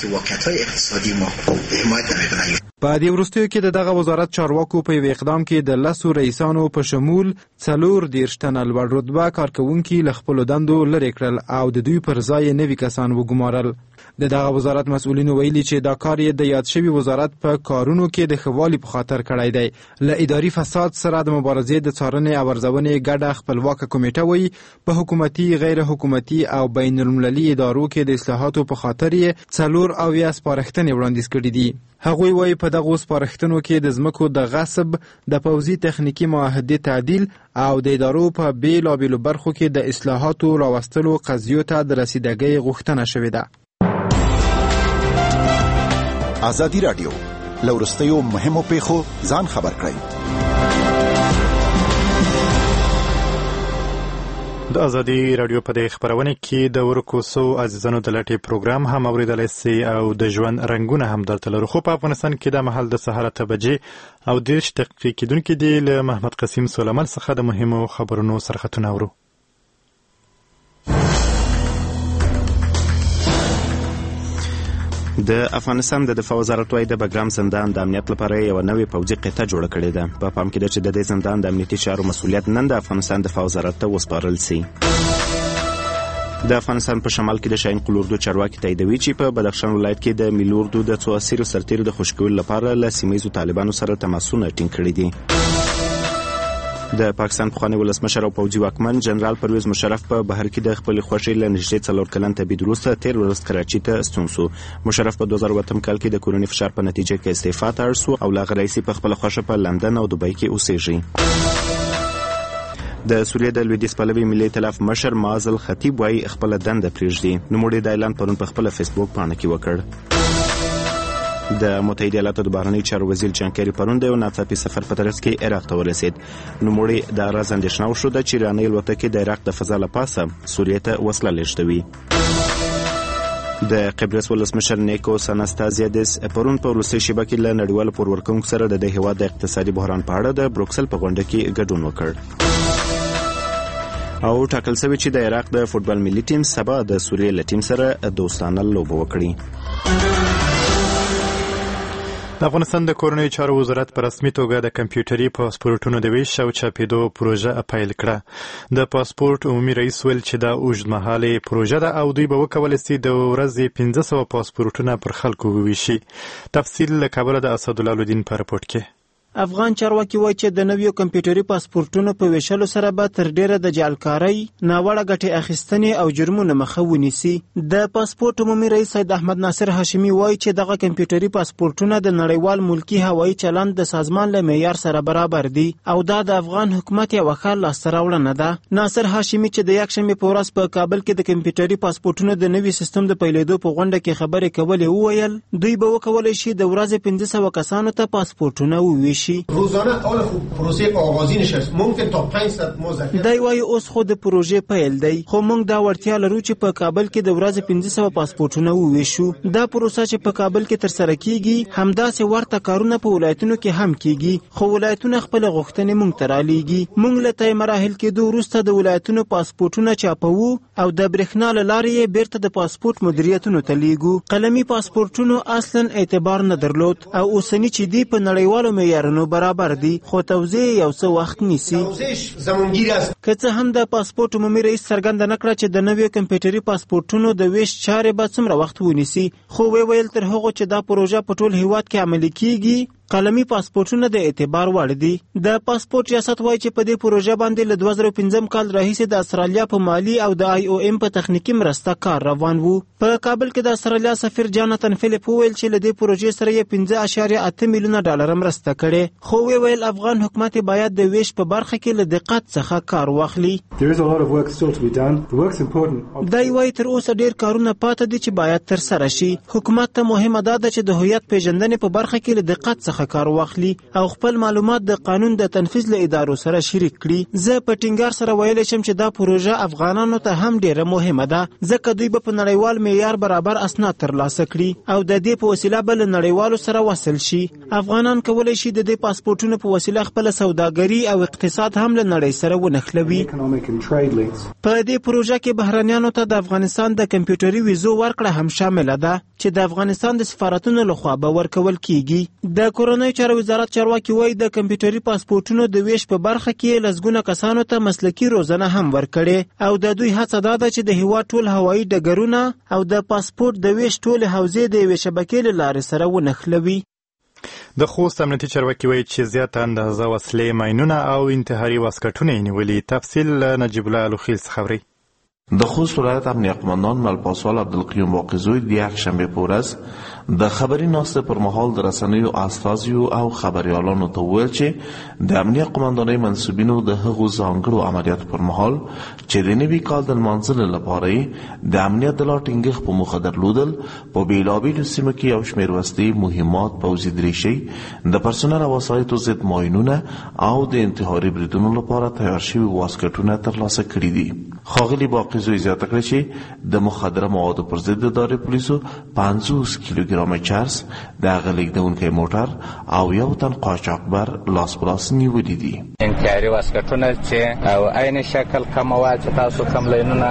په دې وروستیو کې د دغه وزارت چارواکو په یو اقدام کې د لسو رئیسانو په شمول څلور دېرش تنه لوړ رتبه کارکوونکي له خپلو دندو لرې کړل او د دوی پر ځای نوي کسان وګمارل. د دغه وزارت مسؤلینو ویلي چې دا کار یې د یاد شوي وزارت په کارونو کې د ښه والي په خاطر کړی دی. له اداري فساد سره د مبارزې د څارنې او ارزونې ګډه خپلواکه کمیټه وایي په حکومتي، غیر حکومتي او بین المللي ادارو کې د اصلاحاتو په خاطر یې څلور اویا سپارښتنې وړاندیز کړي دي. هغوی وایي په دغو سپارښتنو کې د ځمکو د غصب، د پوځي تخنیکي معاهدې تعدیل او د ادارو په بیلابیلو برخو کې د اصلاحاتو راوستلو قضیو ته د رسیدګۍ غوښتنه شوې ده. ازادي راډیو له وروستیو مهمو پیښو ځان خبر کړئ. د ازادي رادیو په دې خبرونه کې د ورکو سو عزیزانو د لټي پروګرام هم اوریدلای سي او د ژوند رنگونه هم درته لرو. خو په افغانستان کې د محل د سهار ته بجې او دیرش دقیقې کېدونکې دی. له محمد قسیم سلیمان څخه د مهمو خبرونو سرخطونه اورو. د افغانستان د دفاع وزارت وايي د بګرام زندان د امنیت لپاره یو نوې پوځي قطعه جوړه کړې ده. په پام کې ده چې د دې زندان د امنیتي چارو مسؤلیت نن د افغانستان دفاع وزارت ته وسپارل شي. د افغانستان په شمال کې د شاهین قلوردو چارواکي تاییدوي چې په بدخشان ولایت کې د ملي اردو د څو اسیرو سرتیرو د خوشکولو لپاره له سیمه ییزو طالبانو سره تماسونه ټینګ کړي دي. د پاکستان پخوانی ولسمشر او پوځي واکمن جنرال پرویز مشرف په بهر کې د خپل خوښۍ له نږدې څلور کلن تبعید وروسته تیر ورځ کراچي ته ستون شو. مشرف په دوه زره اووه کال کې د کورونی فشار په نتیجه کې استعفا ته اړ شو او لا غریسي په خپل خوښه په لندن او دوبۍ کې اوسېږي. د سوریې د لویدیځ پلوي ملي ائتلاف مشر معزل خطیب وايي خپل دنده پرېږدي. نوموړي د اعلان پرون په خپل فیسبوک باندې کې وکړ. د متحده ایالاتو د بهرنیو چارو وزیر جان کیری پرون د یو ناڅاپي سفر په ترڅ کې عراق ته ورسېد. نوموړي د راز اندېښنه وښوده چې ایراني الوتکې د عراق د فضا له پاسه سوریې ته وسله لېږدوي. د قبرس ولسمشر نیکوس اناستازیادس پرون په روسي شبکه کې له نړیوالو پورورکوونکو سره د دې هېواد د اقتصادي بحران په اړه د بروکسل په غونډه کې ګډون وکړ. او ټاکل شوی چې د عراق د فوټبال ملي ټیم سبا د سوریې له ټیم سره دوستانه لوبه وکړي. د افغانستان د کورنیو چارو وزارت په رسمي توګه د کمپیوټري پاسپورټونو د ویش او چاپېدو پروژه پیل کړه. د پاسپورټ عمومي رئیس ویل چې دا اوږدمهالې پروژه ده او دوی به وکولی سي د ورځې پنځه سوه پاسپورټونه پر خلکو وویشي. تفصیل له کابله د اسدالله الدین په رپورټ کې. افغان چارواکي وایي چې د نویو کمپیوټري پاسپورټونو په ویشلو سره به تر ډیره د جعلکارۍ، ناوړه ګټې اخیستنې او جرمونو مخه ونیسي. د پاسپورټ عمومي رئیس سید احمد ناصر هاشمي وایي چې دغه کمپیوټري پاسپورټونه د نړیوال ملکي هوایي چلند د سازمان له معیار سره برابر دي او دا د افغان حکومت یوه ښه لاسته راوړنه ده. ناصر هاشمي چې د یکشنبې په ورځ په کابل کې د کمپیوټري پاسپورټونو د نوي سیستم د پیلېدو په غونډه کې خبرې کولې وویل دوی به وکولی شي د ورځې پنځه سوه کسانو ته پاسپورټونه وویشي. روزانه حال خوب پروسه آغازی نشست ممکن تا پنج ساعت ما ظرفیت دی وایي اوس خو د پروژې پیل دی خو موږ دا وړتیا لرو چې په کابل کې د ورځې پنځه سوه پاسپورټونه وویشو. دا پروسه چې په کابل کې ترسره کیږي همداسې ورته کارونه په ولایتونو کې هم کیږي خو ولایتونه خپل غوښتنې موږ ته رالیږي. موږ له طی مراحل کېدو وروسته د ولایتونو پاسپورټونه چاپوو او د برېښنا له لارې یې بیرته د پاسپورټ مدیریتونو ته لیږو. قلمي پاسپورټونو اصلا اعتبار نه درلود او اوسني چې دی په نړیوالو معیارونو برابر دي خو توزیع یو څه وخت نیسي. که څه هم د پاسپورټ عمومي رئیس څرګنده نه کړه چې د نویو کمپیوټري پاسپورټونو د ویش چارې به څومره وخت ونیسي خو وی ویل تر هغو چې دا پروژه په ټول هیواد کې عملي کیږي قلمي پاسپورټونه د اعتبار وړ دي. د پاسپورټ ریاست وایي چې په دې پروژه باندې له دوه زره پنځم کال راهیسې د استرالیا په مالي او د آی او ام په تخنیکي مرسته کار روان وو. په کابل کې د استرالیا سفیر جاناتن فلیپ وویل چې له دې پروژې سره یې پنځه اعشاریه اته میلیونه ډالر مرسته کړې خو وی ویل افغان حکومت باید د ویش په برخه کې له دقت څخه کار واخلي. دا وایي تر اوسه ډیر کارونه پاتې دي چې باید ترسره شي. حکومت ته مهمه ده چې د هویت پیژندنې په برخه کې له دقت څخه کار واخلي او خپل معلومات د قانون د تنفیذ له ادارو سره شریک کړي. زه په ټینګار سره ویلی شم چې دا پروژه افغانانو ته هم ډیره مهمه ده ځکه دوی به په نړیوال معیار برابر اسناد ترلاسه کړي او د دې په وسیله به له نړیوالو سره وصل شي. افغانان کولی شي د دې پاسپورټونو په وسیله خپل سوداګري او اقتصاد هم له نړۍ سره ونښلوي. په دې پروژه کې بهرنیانو ته د افغانستان د کمپیوټري ویزو ورکړه هم شامله ده چې د افغانستان د سفارتونو لخوا به ورکول کیږي. د کورنیو چارو وزارت چارواکي وایي د کمپیوټري پاسپورټونو د ویش په برخه کې لسګونه کسانو ته مسلکي روزنه هم ورکړې او د دوی هڅه دا ده چې د هیواد ټول هوایي ډګرونه او د پاسپورټ د ویش ټولې حوزې د یوې شبکې له لارې سره ونښلوي. د خوست امنیتي چارواکي وایي چې زیاته اندازه وسلې، ماینونه او انتحاري واسکټونه یې نیولي. تفصیل نجیب الله الوخیل څخه اورئ. د خوست ولایت امنیه قماندان ملپاسوال عبدالقیوم باقیزوی د یکشنبه په ورځ د خبري ناستې پر مهال د رسنیو استازیو او خبريالانو ته وویل چې د امنیت قومندانۍ منسوبینو د هغو ځانګړو عملیاتو پر مهال چې د نوي کال د لمانځلو لپاره د امنیت د لا ټینګښت په موخه درلودل په بېلابېلو سیمو کې یو شمېر وسلې، مهمات، پوځي دریشۍ، د پرسونل او وسایطو ضد ماینونه او د انتحاري بریدونو لپاره تیار شوي واسکټونه ترلاسه کړي دي. ښاغلي باقیزوی زیاته کړه چې د مخدره موادو پر ضد ادارې پولیسو پنځوس کیلوګرامه چرس، د هغه لیږدونکی موټر او یو تن قاچاقبر لاس په لاس نیولي دي. انتحاري واسکټونه چې او عین شکل کوم مواد چې تاسو کوم لینونه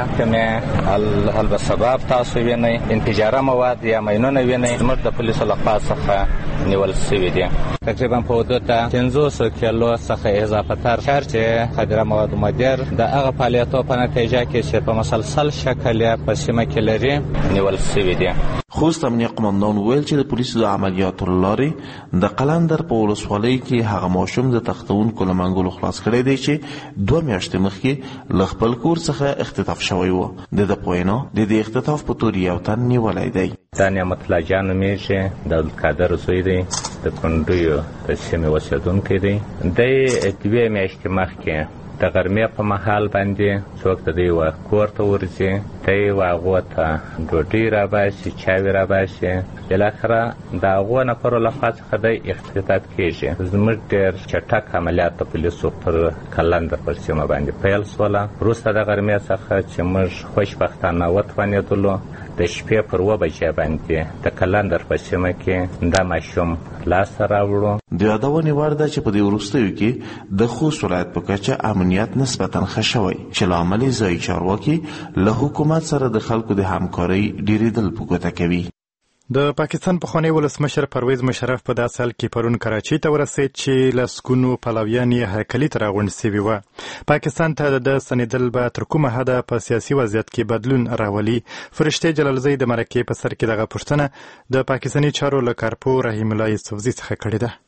کومې البسباب تاسو وینئ، انفجاره مواد یا ماینونه وینئ، زموږ د پولیسو لخوا څخه نیول شوي دي. تقریبا په حدود د پنځوس کیلو څخه اضافه تر چر چې خدره مواد مدیر د هغه فعالیتو په نتیجه کې چې په مسلسل شکل په سیمه کې لري نیول شوي دي. خوست امنیت قومندان ویل چې د پولیسو د عملیاتو له لارې د قلندر په ولسوالۍ کې هغه ماشوم د تختونکو له منګولو خلاص کړی دی چې دوه میاشتې مخکې له خپل کور څخه اختطاف شوی و. د ده په وینا د دې اختطاف په تور یو تن نیولی دی. دا نعمت الله جان نومیږي، د عبدالقادر زوی دی، د کونډیو د سیمې اوسېدونکی دی. دی دوې میاشتې مخکې د غرمې په مهال باندې څوک د دوی و کور ته ورځي، دی و هغو ته ډوډۍ راباسي، چاوې راباسي. بالاخره د هغو نفرو لخوا څخه دی اختطاف کېږي. زموږ ډېر چټک عملیات د پولیسو پر قلندر پر سیمه باندې پیل شوله. وروسته د غرمې څخه چې موږ خوشبختانه وتوانېدلو، د شپې پر اوه بجې باندې د قلندر په سیمه کې دا ماشوم لاسته راوړو. د یادونې وړ ده چې په دې وروستیو کې د خوست ولایت په کچه امنیت نسبتا ښه شوی چې له امله یې ځایي چارواکي له حکومت سره د خلکو د همکارۍ ډېرېدل په ګوته کوي. د پاکستان پخوانی ولسمشر پرویز مشرف په داسې حال کې پرون کراچۍ ته ورسېد چې لسګونو پلویان یې هیکلي ته راغونډ سوي وه. پاکستان ته د ستنېدل به تر کومه حده په سیاسي وضعیت کې بدلون راولي؟ فرشته جلالزی د مرکې په سر کې دغه پوښتنه د پاکستاني چارو له کارپو رحیم الله یوسفزي څخه کړې ده.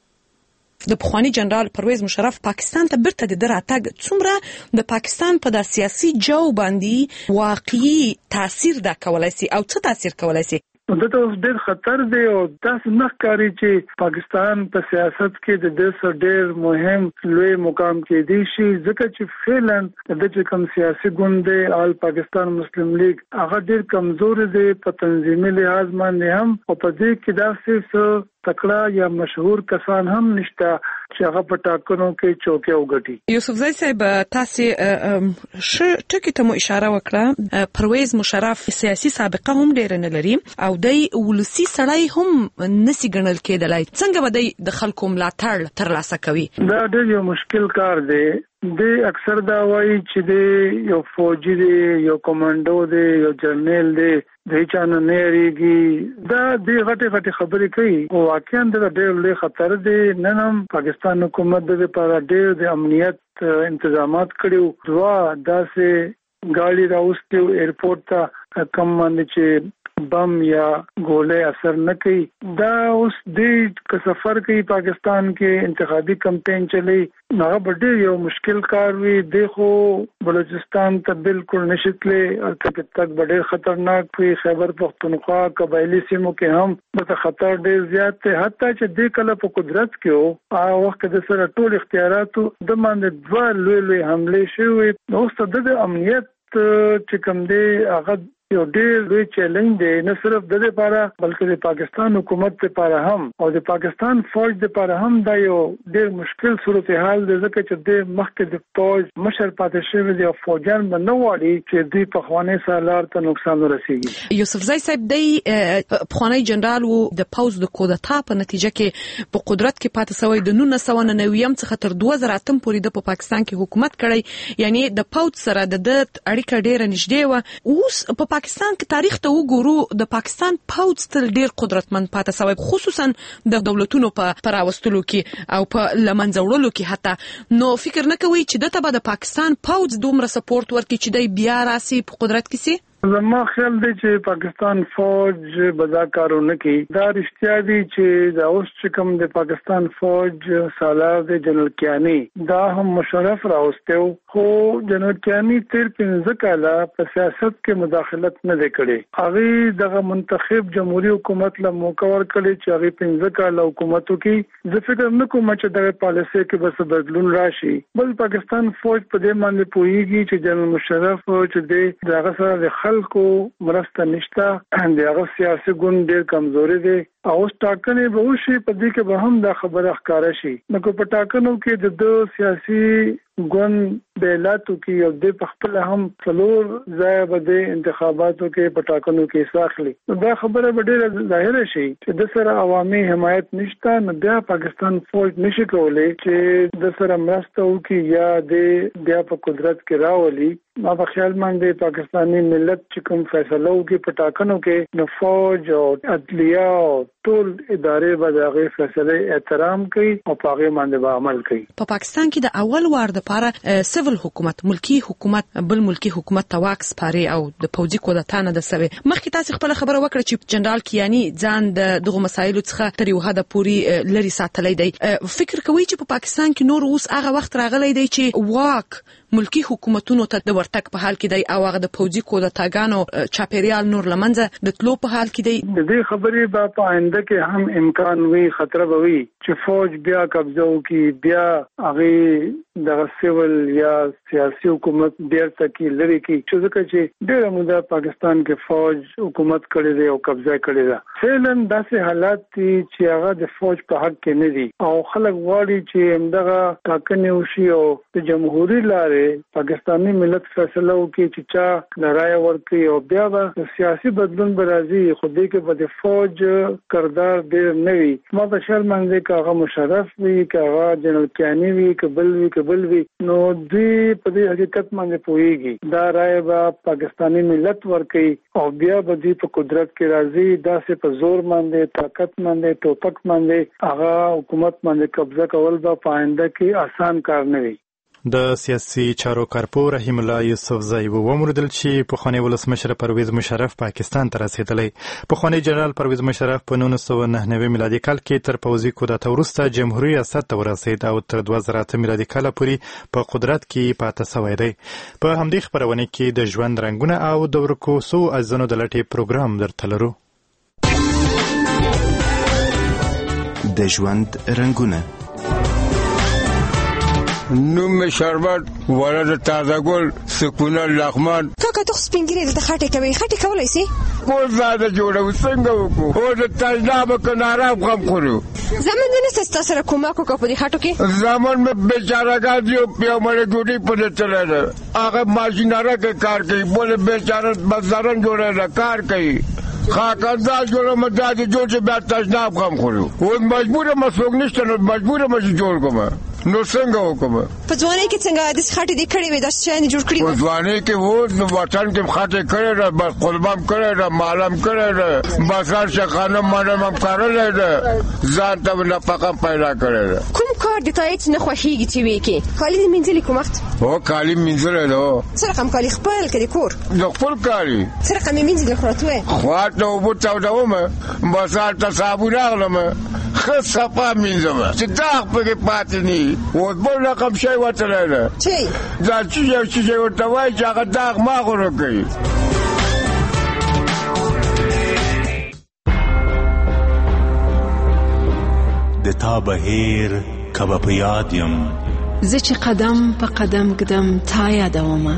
د پخوانی جنرال پرویز مشرف پاکستان ته بیرته د راتګ څومره د پاکستان په د سیاسي جو باندې واقعي تاثیر دا کولای شي او څه تاثیر کولای شي؟ دته اوس ډېر خطر دی او داسې نه ښکاري چې پاکستان په سیاست کې د دې څخه ډېر مهم لوی مقام کېدی شي، ځکه چې فعلا د چې کوم سیاسي ګوند دی آل پاکستان مسلم لیگ هغه ډېر کمزور دی په تنظیمي لحاظ باندې هم، او په دې کې داسې څه تکړه یا مشهور کسان هم نشته چې هغه په ټاکنو کې چوکۍ وګټي. یوسفزی صاحب تاسو ش ټکی ته مو اشاره وکړه، پرویز مشرف سیاسي سابقه هم ډېر نه لري او دای ولسی سړی هم نسی ګڼل کېدلای. څنګه به د خلکو ملاتړ ترلاسه کوي؟ دا ډېر یو مشکل کار دی. د اکثر دا وایي چې د یو فوجي دی، یو کمانډو دی، یو جرنیل دی، د چانه نه ریږي. دا د غټه غټه خبرې کوي او واقعا دا ډېر لوی خطر دی. نن هم پاکستان حکومت د لپاره ډېر د امنیت تنظیمات کړیو. دوا داسې ګاډي راوستیو ایرپورټ ته کم باندې چې بم یا ګولې اثر نه کوي. دا اوس د که سفر کوي پاکستان کې انتخابي کمپین چلی، هغه به ډېر یو مشکل کار وي. دی خو بلوچستان ته بالکل نشتلی، البته تک به ډېر خطرناک وي. خیبر پختونخوا قبایلي سیمو کې هم د خطر ډېر زیات دی. حتی چې دی کله په قدرت کې و هغه وخت د سره ټول اختیاراتو د باندې دوه لوی لوی حملې شوي. اوس د امنیت چې کوم دی هغه یو ډېر لوی چیلنج دی، نه صرف د دې لپاره بلکې د پاکستان حکومت لپاره هم او د پاکستان فوج لپاره هم دا یو ډېر مشکل صورتحال دی، ځکه چې د مخکې د فوج مشر پاتې شوی دی او فوجیان به نه غواړي چې دوی پخواني سالار ته نقصان ورسېږي. یوسفزی صاحب دی پخوانی جنرال و د پوځ د کودتا په نتیجه کې په قدرت کې پاتې شوی. د نولس سوه نوي څخه تر دوه زره اتم پورې د په پاکستان کې حکومت کړی، یعنی د پوځ سره د اړیکه ډېره نږدې وه. اوس په پاکستان کې تاریخ ته وګورو، د پاکستان پوځ تل ډېر قدرتمند پاتې شوی، خصوصا د دولتونو په راوستلو کې او په لمنځه وړلو کې. حتی نو فکر نه کوي چې دته به د پاکستان پوځ دومره سپورټ ورکړي چې دی بیا راسي په قدرت کې سي؟ زما خیال دی چې پاکستان فوج بدا کارونه کوي. دا رښتیا دي چې دا اوس چې کوم د پاکستان فوج سالار دی جنرال کیانی دا هم مشرف راوستو، خو جنرال کیانی تیر پنځه کاله په سیاست کې مداخلت نه دی کړی. هغه دغه منتخب جمهوریت حکومت له موقع ورکړي چې هغه پنځه کاله حکومت وکړي. زه فکر نه کوم چې دغه پالیسي کې بس بدلون راشي. بل پاکستان فوج په دې باندې پوهیږي چې جنرال مشرف چې د دغه سره د خلکو مرسته نشته، دغه سیاسي ګوند ډېر کمزوري دی او ټاکنې به وشي په دې کې به هم دا خبره ښکاره شي. نو په ټاکنو کې د دو سیاسي ګوند د اعلاناتو کې او د خپل هم څلور ځای به د انتخاباتو کې په ټاکنو کې حصہ اخلي. دا خبره به ډېره ظاهره شي چې د سره عوامي حمایت نشته، نو بیا پاکستان فوج نشي کولی چې د سره مرسته وکړي یا د بیا په قدرت کې راولي. ما په خیال باندې پاکستانی ملت چې کوم فیصله وکړي په ټاکنو کې، نو فوج او عدلیه او ټول ادارې به د هغې فیصلې احترام کوي او په هغې باندې به عمل کوي. په پاکستان کې د اول وار دپاره سیول حکومت، ملکی حکومت بل ملکی حکومت ته واک سپارې او د پوځي کودتا نه ده سوې. مخکې تاسې خپله خبره وکړه چې جنرال کیاني ځان د دغو مسایلو څخه تر یو حده پورې لرې ساتلی دی. فکر کوئ چې په پاکستان کې نور اوس هغه وخت راغلی دی چې واک ملکی حکومتونو ته د ورتګ په حال کې دی او هغه د پوځي کودتاګانو چاپیریال نور لمنځه د تلو په حال کې دی؟ د دې خبرې به په آینده کې هم امکان وي، خطر به وي چې فوج بیا قبضه وکړي، بیا هغې دغه سیول یا سیاسي حکومت بیرته کې لرې کړي، چې ځکه چې ډېره موده پاکستان کې فوج حکومت کړی دی او قبضه کړې ده. فعلا داسې حالات دي چې هغه د فوج په حق کې نه دي او خلک غواړي چې همدغه ټاکنې وشي او د جمهوري لارې پاکستانی ملت فیصله وکړي چې چا د رایه ورکړي او بیا به سیاسي بدلون به راځي. خو دې کې به د فوج کردار ډېر نه وي. ما په خیال باندې که هغه مشرف وي، که هغه جنرال کیاني وي، که بل وي که بل وي، نو دوی په دې حقیقت باندې پوهېږي دا رایه به پاکستانی ملت ورکړي او بیا به دوی په قدرت کې راځي. داسې په زور باندې، طاقت باندې، ټوپک باندې هغه حکومت باندې قبضه کول به په آینده کې آسان کار نه وي. د سیاسي چارو کارپور رحیم الله یوسفزی وموندل چې پخوانی ولسمشر پرویز مشرف پاکستان ته رسیدلی. پخوانی جنرال پرویز مشرف په نولس سوه نهه نوي میلادي کال کې تر پوځي کودتا وروسته جمهوریت ریاست ته ورسید او تر دوه زره اته میلادي کال پورې په قدرت کې پاتې شوی دی. په همدې خپرونه کې د ژوند رنګونه او د ورکوسو ازونو د لټې پروګرام درته لرو. د ژوند رنګونه نوم شربت ولد تازه گل سکونه لغمان. کاکا تو سپینګری د خټه کوي خټه کولای شي ګل زاده جوړو څنګه وکړو او د تجربه کناره غم خورو. زمون نه ست سره کومه کو په دې خټو کې زمون مې بیچاره غاډیو په مړ ګوډي په چلاله هغه ماشیناره کې کار کوي، بوله بیچاره بازارن جوړه کار کوي. خاکندار جوړه مداد جوړ چې بیا تجربه غم خورو. او مجبور مسوګ نشته، نو مجبور مې جوړ کوم. نو څنګه وکم په ځواني کې څنګه د خاطر دې کړې وې د شان جوړ کړې په ځواني کې وو نو وطن کې خاطر کړې را بس قربان کړې را معلوم کړې را بازار څخه خانم مانم کارل را ځان ته نه پقم پیدا کړې. کوم کار د تایید نه خوښیږي چې وې کې کالي دې منځلې کوم وخت او کالي منځلې نو سره کوم کالي خپل کړي کور نو خپل کالي سره کوم منځلې خراتوي خواته وو ته دومه بازار ته صابون اغلم خصفا منځم چې دا په پاتې نه و بل رقم شی وته نه چی دا چې چې ورته وای چې هغه داغ ما غوړ کوي. د تا بهیر کبه په یاد یم زه چې قدم په قدم قدم تا یادومه.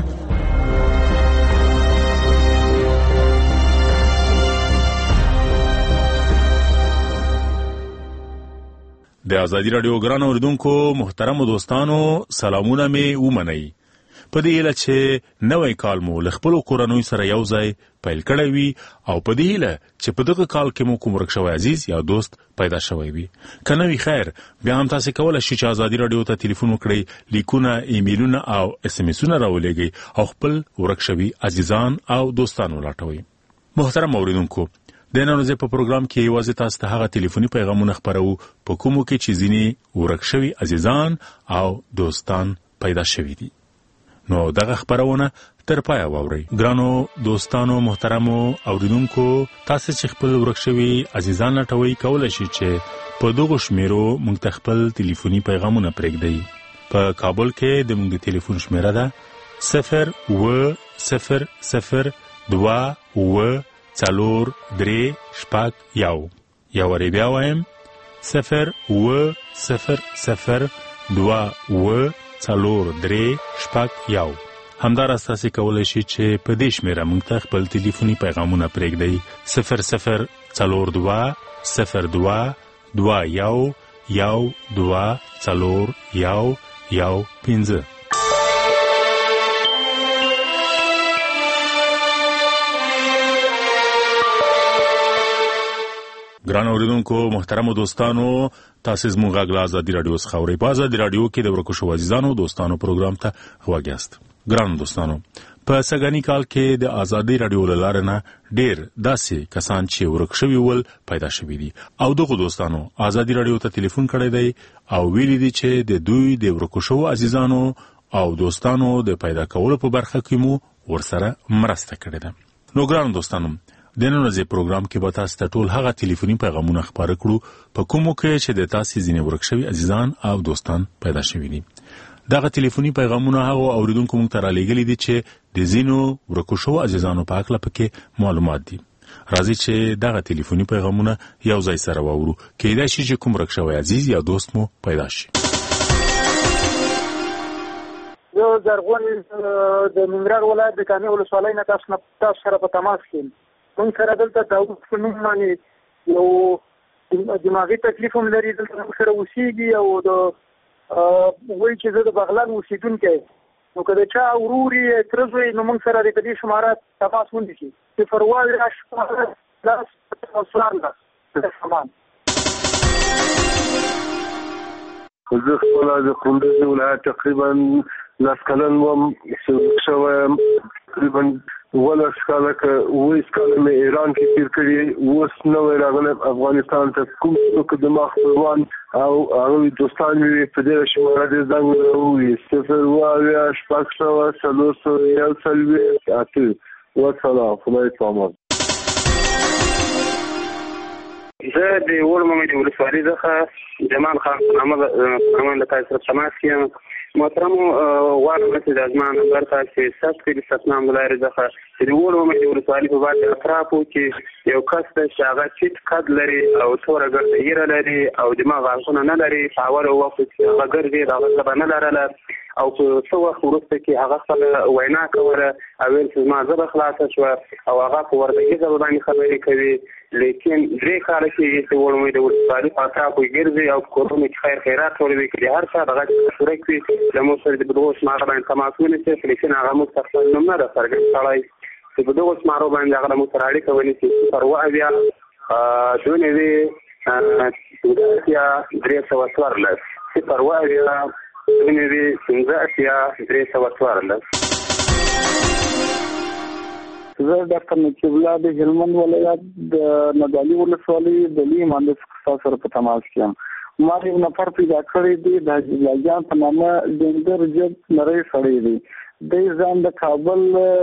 د ازادي رادیو ګران اوریدونکو محترم دوستانو سلامونه می ومنئ. په دې هیله چې نوی کال مو له خپلو کورنیو سره یو ځای پیل کړی وي او په دې هیله چې په دغه کال کې مو کوم ورک شوی عزیز یا دوست پیدا شوی وي. که نه وي خیر بیا هم تاسې کولی شئ چې ازادي رادیو ته تلیفون وکړئ، لیکونه، ایمیلونه او اس ام اسونه راولېږئ او خپل ورک شوي عزیزان او دوستان ولاټوئ. محترم اوریدونکو د نن ورځې په پروګرام کې یوازې تاسو ته هغه ټلیفوني پیغامونه خپرو په کومو کې چې ځینې ورک شوي عزیزان او دوستان پیدا شوي دي. نو دغه خبرونه تر پایه واورئ. ګرانو دوستانو محترمو اوریدونکو، تاسو چې خپل ورک شوي عزیزان لټوي کولای شئ چې په دغه شمیرو موږ ته خپل ټلیفوني پیغامونه پرېږدئ. په کابل کې د موږ د ټلیفون شمیره ده صفر اوه صفر صفر دوه اوه څلور درې شپږ یو. یو وارې بیا وایم صفر اوه صفر صفر دوه اوه څلور درې شپږ یو. همداراز تاسو کولی شئ چې په دې شمیره موږ ته خپل ټلیفوني پیغامونه پرېږدئ صفر صفر څلور دوه صفر دوه دوه یو یو دوه څلور یو یو پنځه. ګران اوریدونکو محترمو دوستانو، تاسو زموږ غږ له ازادي راډیو څخه اورئ. په ازادي راډیو کې د ورکو شوو عزیزانو دوستانو پروګرام ته غوږ یاست. ګران دوستانو، په سږني کال کې د ازادي راډیو له لارې نه ډېر داسې کسان چې ورک شوي ول پیدا شوي دي، او دغو دوستانو ازادي راډیو ته ټلیفون کړی دی او ویلي دي چې د دوی د ورکو شوو عزیزانو او دوستانو د پیدا کولو په برخه کې مو ورسره مرسته کړې ده. نو ګران دوستانو، د نن ورځې پروګرام کې به تاسو ته ټول هغه ټلیفوني پیغامونه خپاره کړو په کومو کې چې د تاسو ځینې ورک شوي عزیزان او دوستان پیدا شوي دي. دغه ټلیفوني پیغامونه هغه اوریدونکو موږ ته رالیږلي دي چې د ځینو ورکو شوو عزیزانو په هکله پکې معلومات دي. راځئ چې دغه ټلیفوني پیغامونه یو ځای سره واورو. کیدای شي چې کوم ورک شوی عزیز یا دوست مو پیدا شي. زه زرغون د ننګرهار ولایت د کامې ولسوالۍ نه تاسو سره په تماس کې یم. موږ سره دلته داود په نوم باندې یو دماغي تکلیف هم لري، دلته موږ سره اوسېږي او د وایي چې زه د بغلان اوسېدونکی یم. نو که د چا ورور یې تره زوی نو موږ سره د دې شماره تماس ونیسي صفر اووه شپاړس لس څوارلس سامان. زه خپله د کندوز ولایت تقریبا لس کلن وم شوی یم، تقریبا ولس کاله که اوویس کاله مې ایران کې تېر کړي، اوس نوی راغلی افغانستان ته. کوم څوک زما خپلوان او هغوی دوستان مې وي په دې شماره دې زنګ ووایي صفر اووه اویا شپږ سوه څلور سوه یو څلوېښت اته. وسلام، خدای پامان. زه د وړ ممې د ولسوالۍ څخه جمال خان نامه له تاسو سره تماس کې یم. محترمو غواړم چې د زما نمبر تاسو ثبت کړئ د ستنام ولایت څخه چې د وړ ممې د ولسوالۍ په بعد اطرافو کې یو کس دی چې هغه چیت قد لري او توره ګرده ایره لري او دماغ غاښونه نه لري. په اوله وخت چې هغه ګرځي د هغه ژبه نه لرله او په څه وخت وروسته کې هغه خپله وینا کوله او ویل چې زما ژبه خلاصه شوه او هغه په وردګي ژبه باندې خبرې کوي. لیکن درې کاله کېږي چې وړ ممې د ولسوالۍ په اطرافو کې ګرځي او په کورونو کې خیر خیرات ټولوي. که د هر چا دغه شرک وي له موږ سره د دغو شماره باندې تماس ونیسي، لیکن هغه موږ ته خپل نوم نه ده څرګند کړی چې په دغو شمارو باندې هغه له موږ سره اړیکه ونیسي. صفر اووه اویا دوه نوي پنځه اتیا درې سوه څوارلس صفر اووه اویا دوه نوي پنځه اتیا درې سوه څوارلس. زه ډاکټر نقیب الله د هلمند ولایت د نادعلي ولسوالۍ د لوی مهندس تاسو سره په تماس کې یم. ما یو نفر پیدا کړی دی د حاجي جان په نامه ډنګر جب نری سړی دی. د ځان د کابل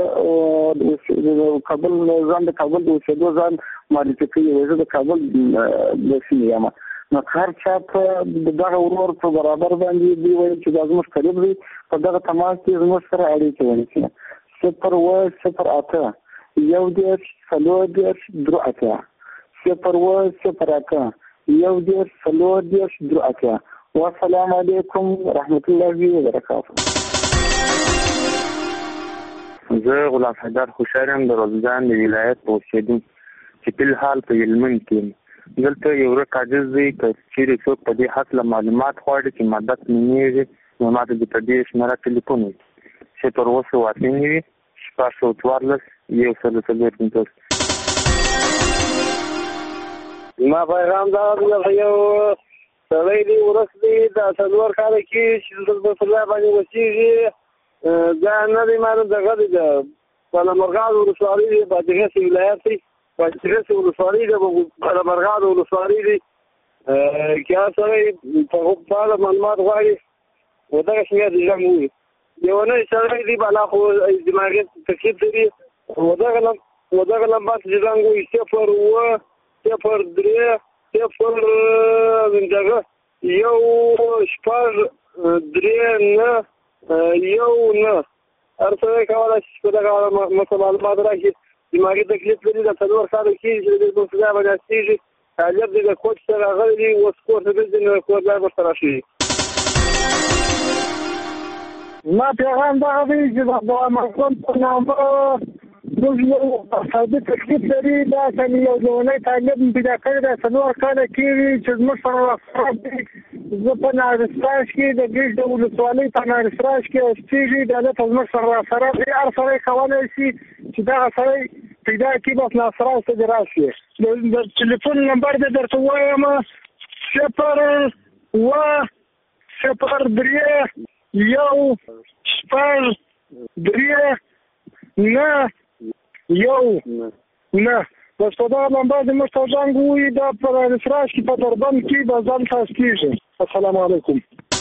کابل ځان د کابل د اوسېدو ځان معرفي کوي. زه د کابل د سیمې یم. نو هر چا په دغه ورور په برابر باندې دی وایي چې دا زموږ قریب دی، په دغه تماس کې زموږ سره اړیکې ونیسي. صفر اووه صفر اته یو دېرش څلور دېرش درې اتیا صفر اووه صفر اته یو دېرش څلور دېرش درې اتیا. والسلام علیکم ورحمت الله وبرکاته. زه غلام حیدر خوشحال یم د روزګان د ولایت په اوسېدونکی چې فلحال په هلمند کې یم. دلته یو ورک عاجز دی، که چېرې څوک په دې هکله معلومات غواړي چې مدد نومېږي نو ما ته د په دې شمېره ټلیفون وکړي صفر اووه سوه اته نوي شپږ سوه څوارلس یو سل څلور پنځوس. ما پیغام دا دی یو سړی دی ورس دی دا څلور کاله کې چې دلته په ځای باندې اوسېږي. دا نه دی معلوم دغه دی د بالامرغاد ولسوالۍ دی، بادغیس ولایت دی، بادغیس ولسوالۍ دی، بالامرغاد ولسوالۍ دی. که هغه سړی په اړه معلومات غواړي و دغه شمېر د ژوند ووایي لیونی سړی دی بالا خو دماغي تکلیف لري ودغه ودغه لمبات چې زنګ وي صفر اوه صفر درې صفر دغه یو شپږ درې نه یو نه هر څه کولای شي په دغه معلومات راکړي دماغي تکلیف لري د څلور کاله کېږي چې د بوسګا باندې استېږي طالب دې د کوچ سره غلي اوس کور ته د نو کور لا ورسره شي ما پیغام دا دی چې دا مخکون په نامه موږ یو ثابت تکلیف لري دا چې یو ځواني طالب پیدا کړی دا څلور کاله کېږي چې موږ سره خراب دي زه په نارسراش کې د ګیش د ولسوالۍ په نارسراش کې استېږي دا د موږ سره سره هر سره کولای شي چې دا سره پیدا کی بس ناصراش ته راشي د ټلیفون نمبر دې درته وایم صفر اوه صفر درې یو شپږ درې نه یو نه بس په دا نمبر دې موږ ته زنګ ووایي دا په ناصراش کې په دربند کې به ځان تاسو کېږي السلام علیکم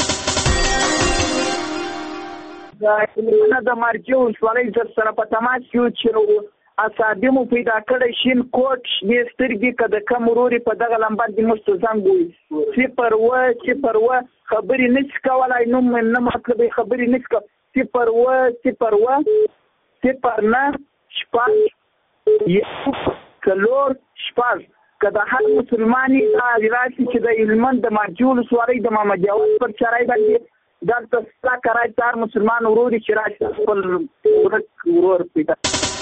د مرجو ولسوالۍ سره په تماس کې چې اصابي مو پیدا کړی شین کوټ دې سترګې که د کم وروري په دغه لمبر دې موږ ته زنګ ووایي صفر اوه صفر اوه خبرې نشي کولی نوم مې نه مطلب خبرې نشي کولی صفر اوه صفر اوه صفر نه شپږ یو څلور شپږ که د هر مسلماني دا راشي چې د هلمند د مرجو ولسوالۍ د محمد جواد پر چرای باندې دلته ستا کرای هر مسلمان وروري چې راشي خپل ورک ورور پیدا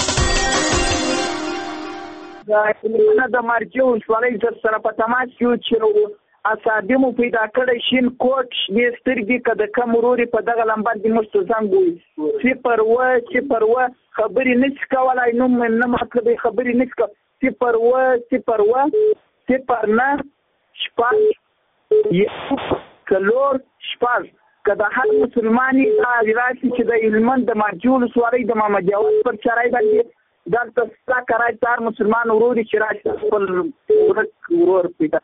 د مرجو ولسوالۍ سره په تماس کې چې اصابي مو پیدا کړی شین کوټ دې سترګې که د کم وروري په دغه لمبر دې موږ ته زنګ ووایي صفر اوه صفر اوه خبرې نشي کولی نوم مې نه مطلب خبرې نشي کولی صفر اوه صفر اوه صفر نه شپږ یو څلور شپږ که د هر مسلماني دا راشي چې د هلمند د مرجو ولسوالۍ د محمد جواد پر چرای باندې دلته ستا کرای هر مسلمان وروري چې راشي خپل ورک ورور پیدا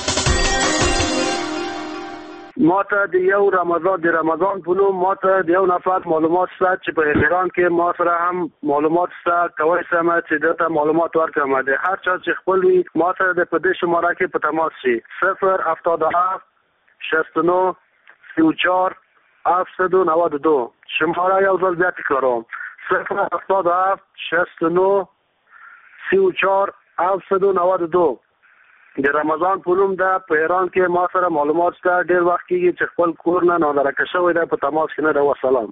ما ته د یو رمضان د رمضان په نوم ما ته د یو نفر معلومات شته چې په ایران کې ما سره هم معلومات شته کولی شم چې دته معلومات ورکړم د هر چا چې خپل وي ما ته د په دې شماره کې په تماس شي صفر هفتاد و هفت شصت و نه سی و چهار هفتصد و نود و دو شماره یو ځل بیا تکراروم صفر هفتاد و هفت شصت و نه سی و چهار هفتصد و نود و دو د رمضان په نوم ده په ایران کې ما سره معلومات شته ډېر وخت کېږي چې خپل کور نه نادرکه شوی دی په تماس کې نه ده وسلام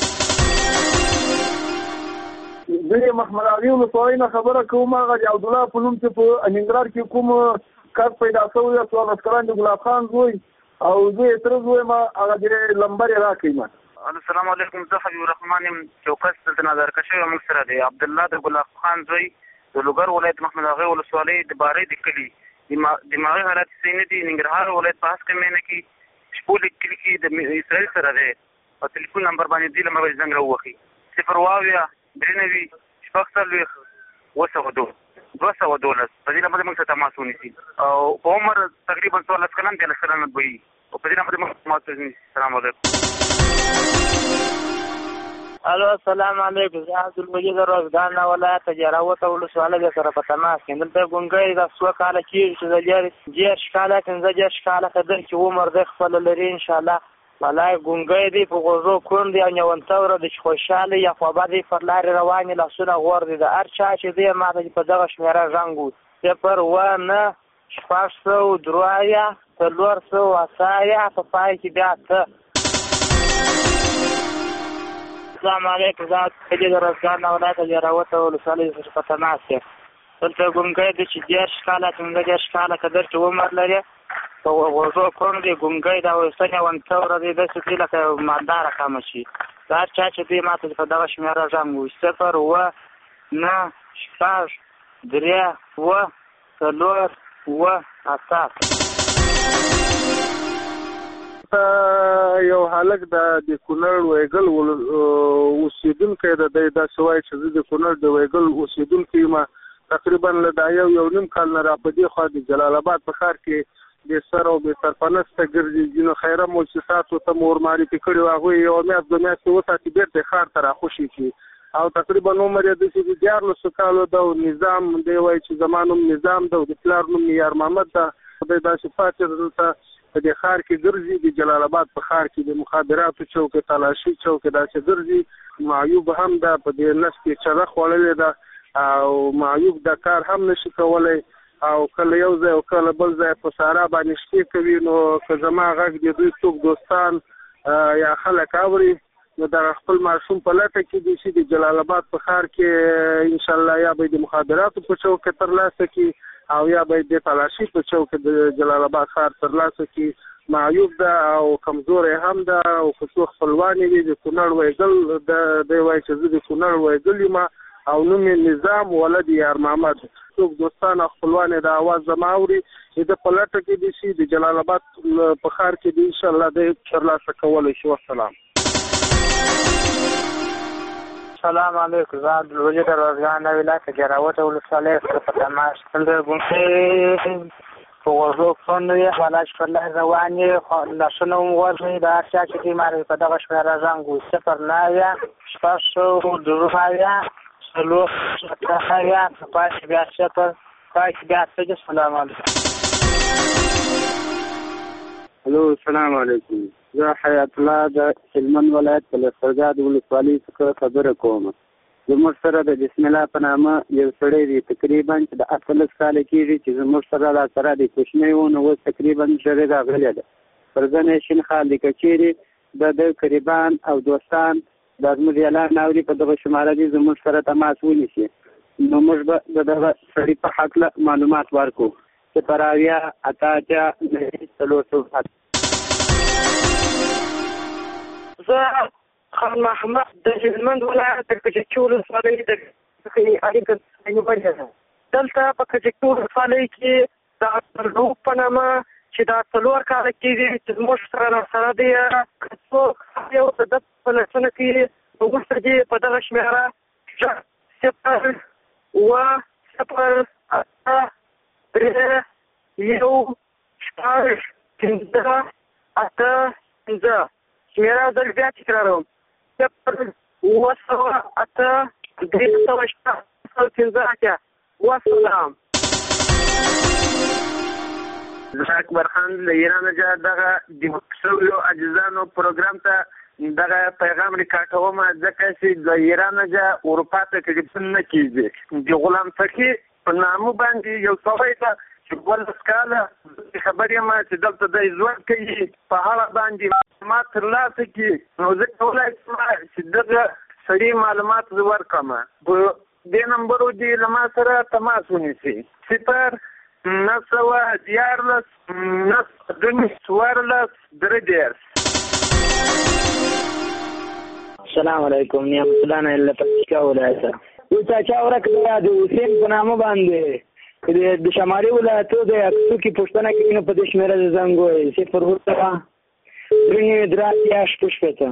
زه محمد علي ولسوالۍ نه خبره کوم هغه د عبدالله په نوم چې په ننګرهار کې کوم کس پیدا شوی دی څوارلس کلن د ګلاب خان زوی او زه یې تره زوی یم هغه د لمبر یې راکړئ ما السلام علیکم زه حبیب الرحمن یم چوکس دلته نادرکه شوی موږ سره دی عبدالله د ګلاب خان زوی د لوګر ولایت محمد اغې ولسوالۍ د بارې د کلي دماغي حالات صحیح نه دي ننګرهار ولایت په هسکه مینه کې شپول کلي کې د اسرائیل سره دی او ټلیفون نمبر باندې دی لمبر زنګ راووخي صفر واویا درې نوي شپږ څلوېښت اوه سوه دوه دوه سوه دولس په دې نمبر موږ سره تماس ونیسي او په عمر تقریبا څوارلس کلن دیارلس کلن به وي او په دې نمبر موږ تماس ونیسي السلام علیکم الو السلام علیکم زه عبدالمجید روزګان ولایت جراوت ولسوالۍ سره په تماس کې دلته ګونګی د څو کاله کېږي چې د دېرش کاله پنځه دېرش کاله قدر چې عمر دی خپل لري انشاءالله والله ګونګی دی په غوږو کوڼ دی او نیونتوره دی چې خوشحاله یا خوابه دی پر لارې روانې لاسونه غوړ دی د هر چا چې دی ما ته په دغه شمېره زنګ و صفر اوه نه شپږ سوه درې اتیا څلور سوه اتیا په پای کې بیا اته السلام علیکم زه عبدالمجید روزګان ولایت جراوت ولسوالۍ سره په تماس کې دلته ګونګی دی چې دېرش کاله پنځه دېرش کاله قدر چې عمر لري په غوږو کوڼ دی ګونګی دی او څه نیونتوره دی داسې دی لکه مالداره کمه شي د هر چا چې دی ما ته په دغه شمېره زنګ ووایي صفر اوه نه شپږ درې اوه څلور اوه اته یو هلک د کونړ ویګل اوسېدونکی د دی داسې وایي چې زه د کونړ د ویګل اوسېدونکی یم تقریبا له دا یو یو نیم کال نه را په دې خوا د جلال آباد په ښار کې بې سر او بې سرپنسته ګرځي. ځینو خیره مؤسساتو ته مو ورمعرفي کړي، هغوی یوه میاشت دوه میاشتې وساتي بېرته یې ښار ته راخوشي کړي او تقریبا عمر یې داسې د دیارلسو کالو ده او نظام دی وایي چې زما نوم نظام ده او د پلار نوم یار محمد ده. دی داسې پاتې دلته په دې ښار کې ګرځي، د جلال آباد په ښار کې د مخابراتو چوکې تلاشي چوکې داسې ګرځي. معیوب هم ده په دې نس کې چغه خوړلې ده او معیوب دا کار هم نشي کولی او کله یو ځای او کله بل ځای په سارا باندې شپې کوي. نو که زما غږ د دوی څوک دوستان یا خلک اوري نو د خپل ماشوم په لټه کې دي چې د جلال آباد په ښار کې انشاءالله یا به د مخابراتو په چوکې ترلاسه کړي او یا به د تلاشي په چوکې د جلال آباد ښار ترلاسه کړي. معیوب ده او کمزوری هم ده او که څو خپلوان وي د کونړ ویګل دی وایي چې زه د کونړ ویګل یم او نوم یې نظام ولد یار محمد. څوک دوستان او خپلوان د اواز زما اوري د په لټه کې دي چې د جلال آباد په ښار کې دي انشاءالله د ترلاسه کولی شي. والسلام. السلام علیکم. زه عبدالوجید روزګان د ولایت ګیراوټ ولسوالۍ څخه په تماس څنډه ګونکې په وضو فن یې ولاش پر لای روان یې لاسونه مو ورځي د هر چا چې دې ماري په دغه شمېره زنګ وي صفر نهه شپږ سوه درې نهه څلور اته نهه پنځه بیا صفر پنځه بیا اته. السلام علیکم. هلو السلام علیکم. زه حیات الله د هلمند ولایت په لښکرګاه ولسوالۍ څخه خبره کوم. زموږ سره د بسم الله په نامه یو سړی دی تقریبا چې د اتلس کاله کېږي چې زموږ سره دا سره دی کوچنی و نو اوس تقریبا ژړې راغلی ده. پر ځان یې شین خال دی که چېرې د د قریبان او دوستان دا زموږ اعلان اوري په دغه شماره دي زموږ سره تماس ونیسي نو موږ به د دغه سړي په هکله معلومات ورکړو. صفر اویا اته اتیا نهه څلور سوه اته. زه خان محمد د هلمند ولایت د کجکي ولسوالۍ د اړیکه نیولې ده. دلته په کجکي ولسوالۍ کې د اکبرلوب په نامه چې دا څلور کاله کېږي چې زموږ سره راسره دی که څوک یو د ده په لټونه کې وروسته دي په دغه شمېره صفر اووه صفر اته درې یو شپږ پنځه اته پنځه شمېره زه بیا تکراروم صفر اووه سوه اته درې سوه شپږ سوه پنځه اتیا. والسلام. زه اکبر خان له ایران څخه دغه د شویو اجزانو پروګرام ته دغه پیغام ریکارډوم ځکه چې د ایران څخه اروپا ته کډیپسن نه کیږي. د غلام فقیر په نامه باندې یو سړی ته چې ولس کاله خبر یم چې دلته د ژوند کوي په هغه باندې معلومات ترلاسه کړي نو زه کولی شم چې دغه سړي معلومات زه ورکړم. په دې نمبرو دې له ما سره تماس ونیسي. صفر نهه سوه دیارلس نهه دوه څوارلس درې دېرش. السلام علیکم. نعمت الله نه له پکتیکا ولایت یو چاچا ورکړه د حسین په نامه باندې د شمالي ولایتو د اکسو کې پوښتنه کوي نو په دې شمېره د زنګ وایي صفر اووه درې درې اتیا شپږ شپېته.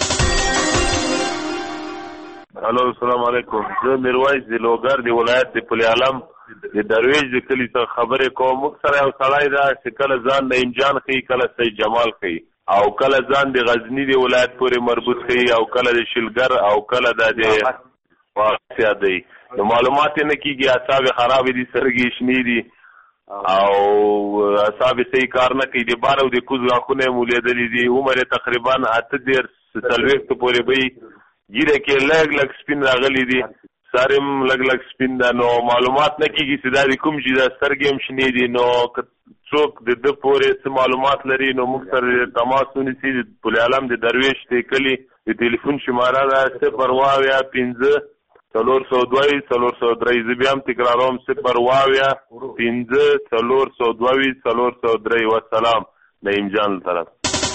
الو السلام علیکم. زه میرویس د لوګر د ولایت د پل علم د درویش د کلي څخه خبرې کوم. موږ سره یو سړی ده چې کله ځان نعیم جان ښیي کله سید جمال ښیي او کله ځان د غزني د ولایت پورې مربوط ښیي او کله د شلګر او کله د واقعیا دی. نو معلومات یې نه کېږي. اعصاب یې خرابې دي، سترګې شنې دي او اعصاب یې صحیح کار نه کوي. د بار او د کوز غاښونه یې مو لیدلي دي. عمر یې تقریبا اته دېرش څلوېښتو پورې به وي. ږیره کې لږ لږ سپین راغلی دي، سر هم لږ لږ سپین ده. نو معلومات نه کېږي چې دا د کوم شي ده. سترګې هم شنې دي. نو که څوک د ده پورې څه معلومات لري نو موږ سره تماس ونیسي. د پل علم د درویش د کلي د ټلیفون شماره ده صفر اووه اویا پنځه څلور سوه دوه څلور سوه درې. زه بیا هم تکراروم صفر اووه اویا پنځه څلور سوه دوه څلور سوه درې. والسلام. نعیم جان له طرف.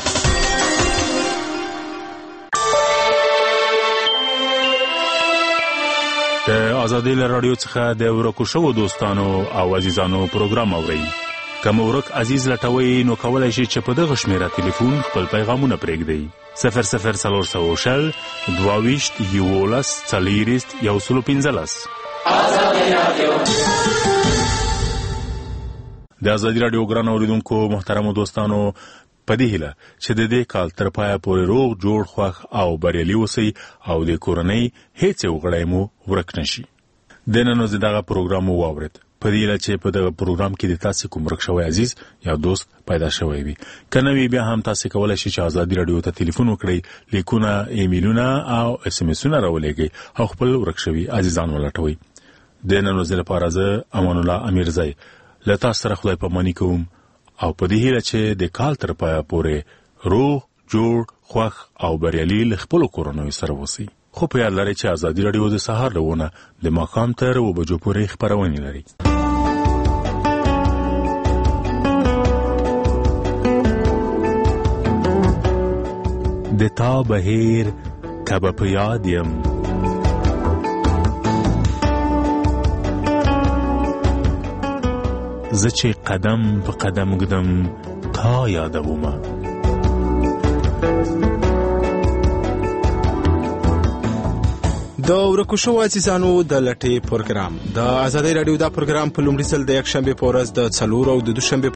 د ازادۍ له راډیو څخه د ورکو شوو دوستانو او عزیزانو پروګرام اورئ. که مو ورک عزیز لټوئ نو کولی شئ چې په دغه شمېره تلیفون خپل پیغامونه پرېږدئ. صفر صفر څلور سوه شل دوه ویشت یولس څلېرویشت یو سل پنځلس. د ازادي راډیو ګران اوریدونکو محترمو دوستانو په دې هیله چې د دې کال تر پایه پورې روغ جوړ خوښ او بریالي اوسئ او د کورنۍ هیڅ یو غړی مو ورک نشي. د نن ورځې دغه پروګرام مو واورېد. په دې هیله چې په دغه پروګرام کې د تاسې کوم ورک شوی عزیز یا دوست پیدا شوی وي. که نه وي بیا هم تاسې کولی شئ چې ازادي راډیو ته تلیفون وکړئ، لیکونه، ایمیلونه او اس ام اسونه راولېږئ او خپل ورک شوي عزیزان ولټوئ. د نن ورځې لپاره زه امان الله امیرزی له تاسو سره خدای پاماني کوم او په دې هیله چې د کال تر پایه پورې روغ جوړ خوښ او بریالي له خپلو کورنیو سره اوسئ. خو په یاد لرئ چې ازادي راډیو د سهار له ونه د ماښام تر اوه بجو پورې خپرونې لري. د تا بهیر که به په یاد یم، زه چې قدم په قدم ږدم تا یادومه. د ورکو شوو عزیزانو د لټې پروګرام د ازادي راډیو دا پروګرام په لومړي ځل د یکشنبه په ورځ د څلور او د دوشنبه